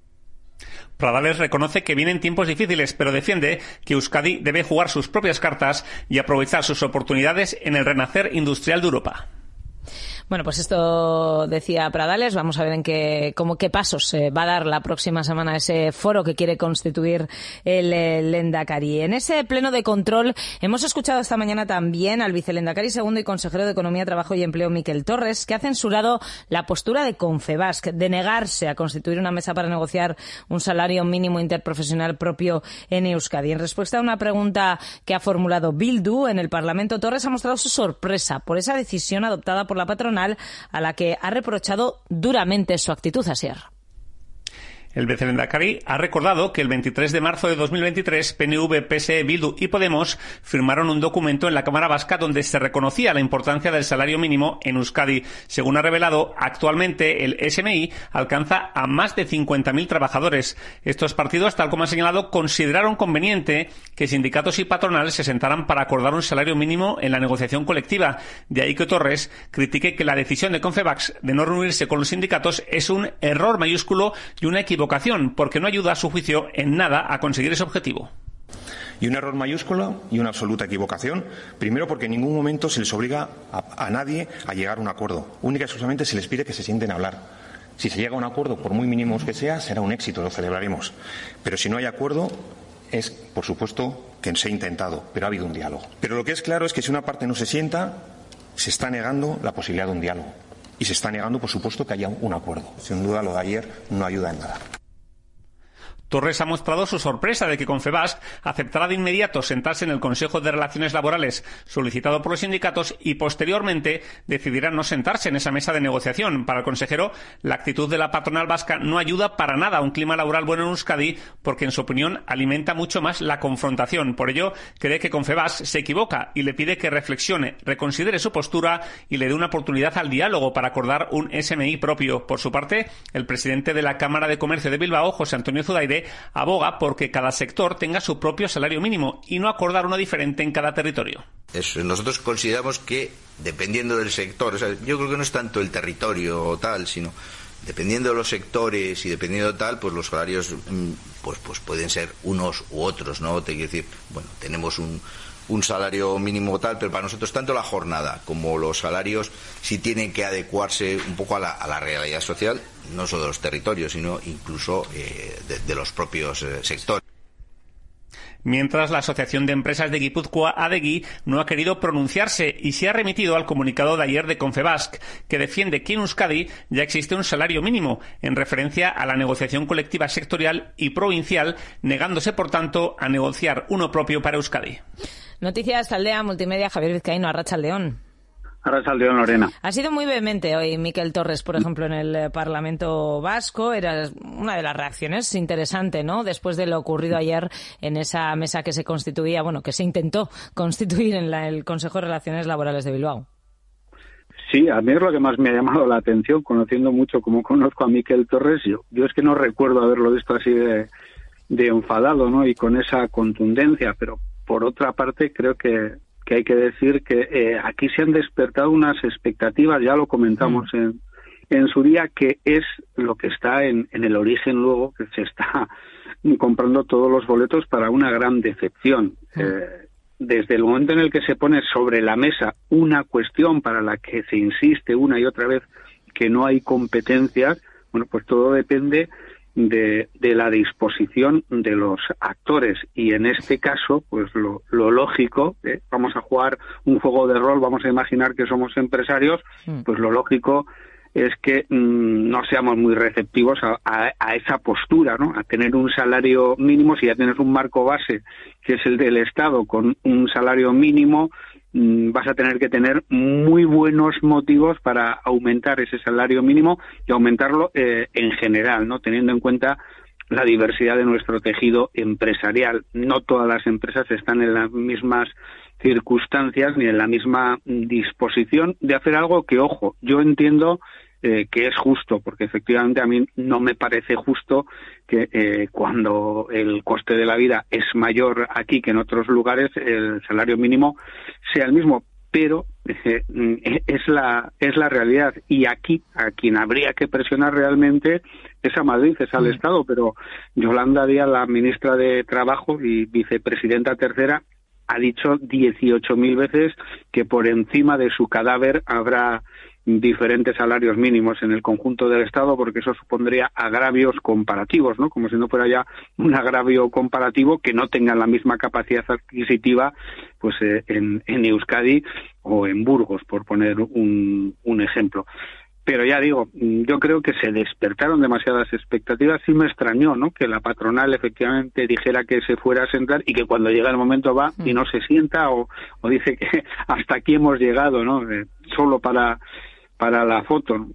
Pradales reconoce que vienen tiempos difíciles, pero defiende que Euskadi debe jugar sus propias cartas y aprovechar sus oportunidades en el renacer industrial de Europa. Bueno, pues esto decía Pradales. Vamos a ver en qué, cómo, qué pasos eh, va a dar la próxima semana ese foro que quiere constituir el, el Lehendakari. En ese pleno de control hemos escuchado esta mañana también al vicelehendakari segundo y consejero de Economía, Trabajo y Empleo, Miquel Torres, que ha censurado la postura de Confebask de negarse a constituir una mesa para negociar un salario mínimo interprofesional propio en Euskadi. En respuesta a una pregunta que ha formulado Bildu en el Parlamento, Torres ha mostrado su sorpresa por esa decisión adoptada por la patronal, a la que ha reprochado duramente su actitud. Asier. El vicelehendakari ha recordado que el veintitrés de marzo de dos mil veintitrés P N V, P S E, Bildu y Podemos firmaron un documento en la Cámara Vasca donde se reconocía la importancia del salario mínimo en Euskadi. Según ha revelado, actualmente el S M I alcanza a más de cincuenta mil trabajadores. Estos partidos, tal como ha señalado, consideraron conveniente que sindicatos y patronales se sentaran para acordar un salario mínimo en la negociación colectiva. De ahí que Torres critique que la decisión de Confebask de no reunirse con los sindicatos es un error mayúsculo y una equivocación porque no ayuda, a su juicio, en nada a conseguir ese objetivo. Y un error mayúsculo y una absoluta equivocación. Primero, porque en ningún momento se les obliga a, a nadie a llegar a un acuerdo. Única y exclusivamente se les pide que se sienten a hablar. Si se llega a un acuerdo, por muy mínimos que sea, será un éxito, lo celebraremos. Pero si no hay acuerdo, es, por supuesto, que se ha intentado, pero ha habido un diálogo. Pero lo que es claro es que si una parte no se sienta, se está negando la posibilidad de un diálogo. Y se está negando, por supuesto, que haya un acuerdo. Sin duda, lo de ayer no ayuda en nada. Torres ha mostrado su sorpresa de que Confebask aceptará de inmediato sentarse en el Consejo de Relaciones Laborales solicitado por los sindicatos y posteriormente decidirá no sentarse en esa mesa de negociación. Para el consejero, la actitud de la patronal vasca no ayuda para nada a un clima laboral bueno en Euskadi porque, en su opinión, alimenta mucho más la confrontación. Por ello, cree que Confebask se equivoca y le pide que reflexione, reconsidere su postura y le dé una oportunidad al diálogo para acordar un S M I propio. Por su parte, el presidente de la Cámara de Comercio de Bilbao, José Antonio Zudaide, aboga porque cada sector tenga su propio salario mínimo y no acordar uno diferente en cada territorio. Eso, nosotros consideramos que, dependiendo del sector, o sea, yo creo que no es tanto el territorio o tal, sino dependiendo de los sectores y dependiendo de tal, pues los salarios pues pues pueden ser unos u otros, ¿no? Te quiero decir, bueno, tenemos un un salario mínimo tal, pero para nosotros tanto la jornada como los salarios sí tienen que adecuarse un poco a la, a la realidad social, no solo de los territorios, sino incluso eh, de, de los propios eh, sectores. Mientras, la Asociación de Empresas de Guipúzcoa, ADEGI, no ha querido pronunciarse y se ha remitido al comunicado de ayer de Confebask, que defiende que en Euskadi ya existe un salario mínimo, en referencia a la negociación colectiva sectorial y provincial, negándose, por tanto, a negociar uno propio para Euskadi. Noticias Taldea Multimedia, Javier Vizcaíno, Arratsaldeón. Arratsaldeón, Lorena. Ha sido muy vehemente hoy Miquel Torres, por ejemplo, en el Parlamento Vasco. Era una de las reacciones interesante, ¿no? Después de lo ocurrido ayer en esa mesa que se constituía, bueno, que se intentó constituir en la, el Consejo de Relaciones Laborales de Bilbao. Sí, a mí es lo que más me ha llamado la atención, conociendo mucho como conozco a Miquel Torres. Yo, yo es que no recuerdo haberlo visto así de, de enfadado, ¿no? Y con esa contundencia, pero por otra parte creo que que hay que decir que eh, aquí se han despertado unas expectativas, ya lo comentamos mm. en, en su día, que es lo que está en, en el origen luego, que se está comprando todos los boletos para una gran decepción. Mm. Eh, desde el momento en el que se pone sobre la mesa una cuestión para la que se insiste una y otra vez que no hay competencias, bueno, pues todo depende de, de la disposición de los actores, y en este caso pues lo, lo lógico, ¿eh? Vamos a jugar un juego de rol, vamos a imaginar que somos empresarios, mm. pues lo lógico es que mmm, no seamos muy receptivos a, a, a esa postura, ¿no? A tener un salario mínimo. Si ya tienes un marco base que es el del Estado con un salario mínimo, mmm, vas a tener que tener muy buenos motivos para aumentar ese salario mínimo y aumentarlo eh, en general, ¿no? Teniendo en cuenta la diversidad de nuestro tejido empresarial. No todas las empresas están en las mismas circunstancias ni en la misma disposición de hacer algo que, ojo, yo entiendo eh, que es justo, porque efectivamente a mí no me parece justo que eh, cuando el coste de la vida es mayor aquí que en otros lugares, el salario mínimo sea el mismo, pero eh, es la es la realidad, y aquí a quien habría que presionar realmente es a Madrid, es al mm. Estado, pero Yolanda Díaz, la ministra de Trabajo y vicepresidenta tercera, ha dicho dieciocho mil veces que por encima de su cadáver habrá diferentes salarios mínimos en el conjunto del Estado, porque eso supondría agravios comparativos, ¿no? Como si no fuera ya un agravio comparativo que no tengan la misma capacidad adquisitiva pues eh, en, en Euskadi o en Burgos, por poner un, un ejemplo. Pero ya digo, yo creo que se despertaron demasiadas expectativas. Sí me extrañó, ¿no?, que la patronal efectivamente dijera que se fuera a sentar y que cuando llega el momento va y no se sienta, o, o dice que hasta aquí hemos llegado, ¿no?, eh, solo para, para la foto.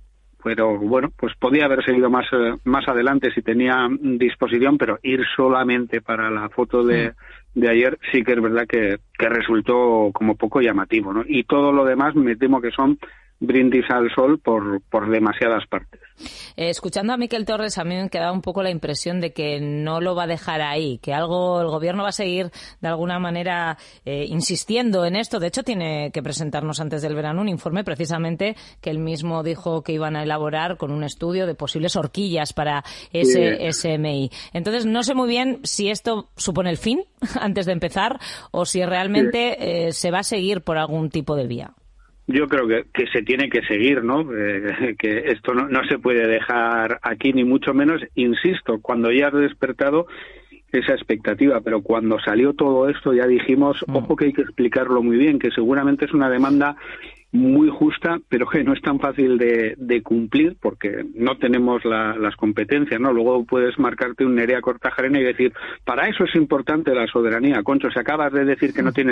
pero bueno, pues podía haber seguido más eh, más adelante si tenía disposición, pero ir solamente para la foto de, de ayer sí que es verdad que, que resultó como poco llamativo, ¿no? Y todo lo demás me temo que son brindis al sol por, por demasiadas partes. Eh, escuchando a Miquel Torres, a mí me quedaba un poco la impresión de que no lo va a dejar ahí, que algo el gobierno va a seguir de alguna manera eh, insistiendo en esto. De hecho, tiene que presentarnos antes del verano un informe precisamente que él mismo dijo que iban a elaborar con un estudio de posibles horquillas para ese sí. S M I. Entonces, no sé muy bien si esto supone el fin antes de empezar o si realmente sí. eh, se va a seguir por algún tipo de vía. Yo creo que, que se tiene que seguir, ¿no? Eh, que esto no, no se puede dejar aquí, ni mucho menos. Insisto, cuando ya has despertado esa expectativa, pero cuando salió todo esto ya dijimos, mm. ojo que hay que explicarlo muy bien, que seguramente es una demanda muy justa, pero que no es tan fácil de, de cumplir porque no tenemos la, las competencias, ¿no? Luego puedes marcarte un Nerea Kortajarena y decir, para eso es importante la soberanía. Concho, si acabas de decir que no tienes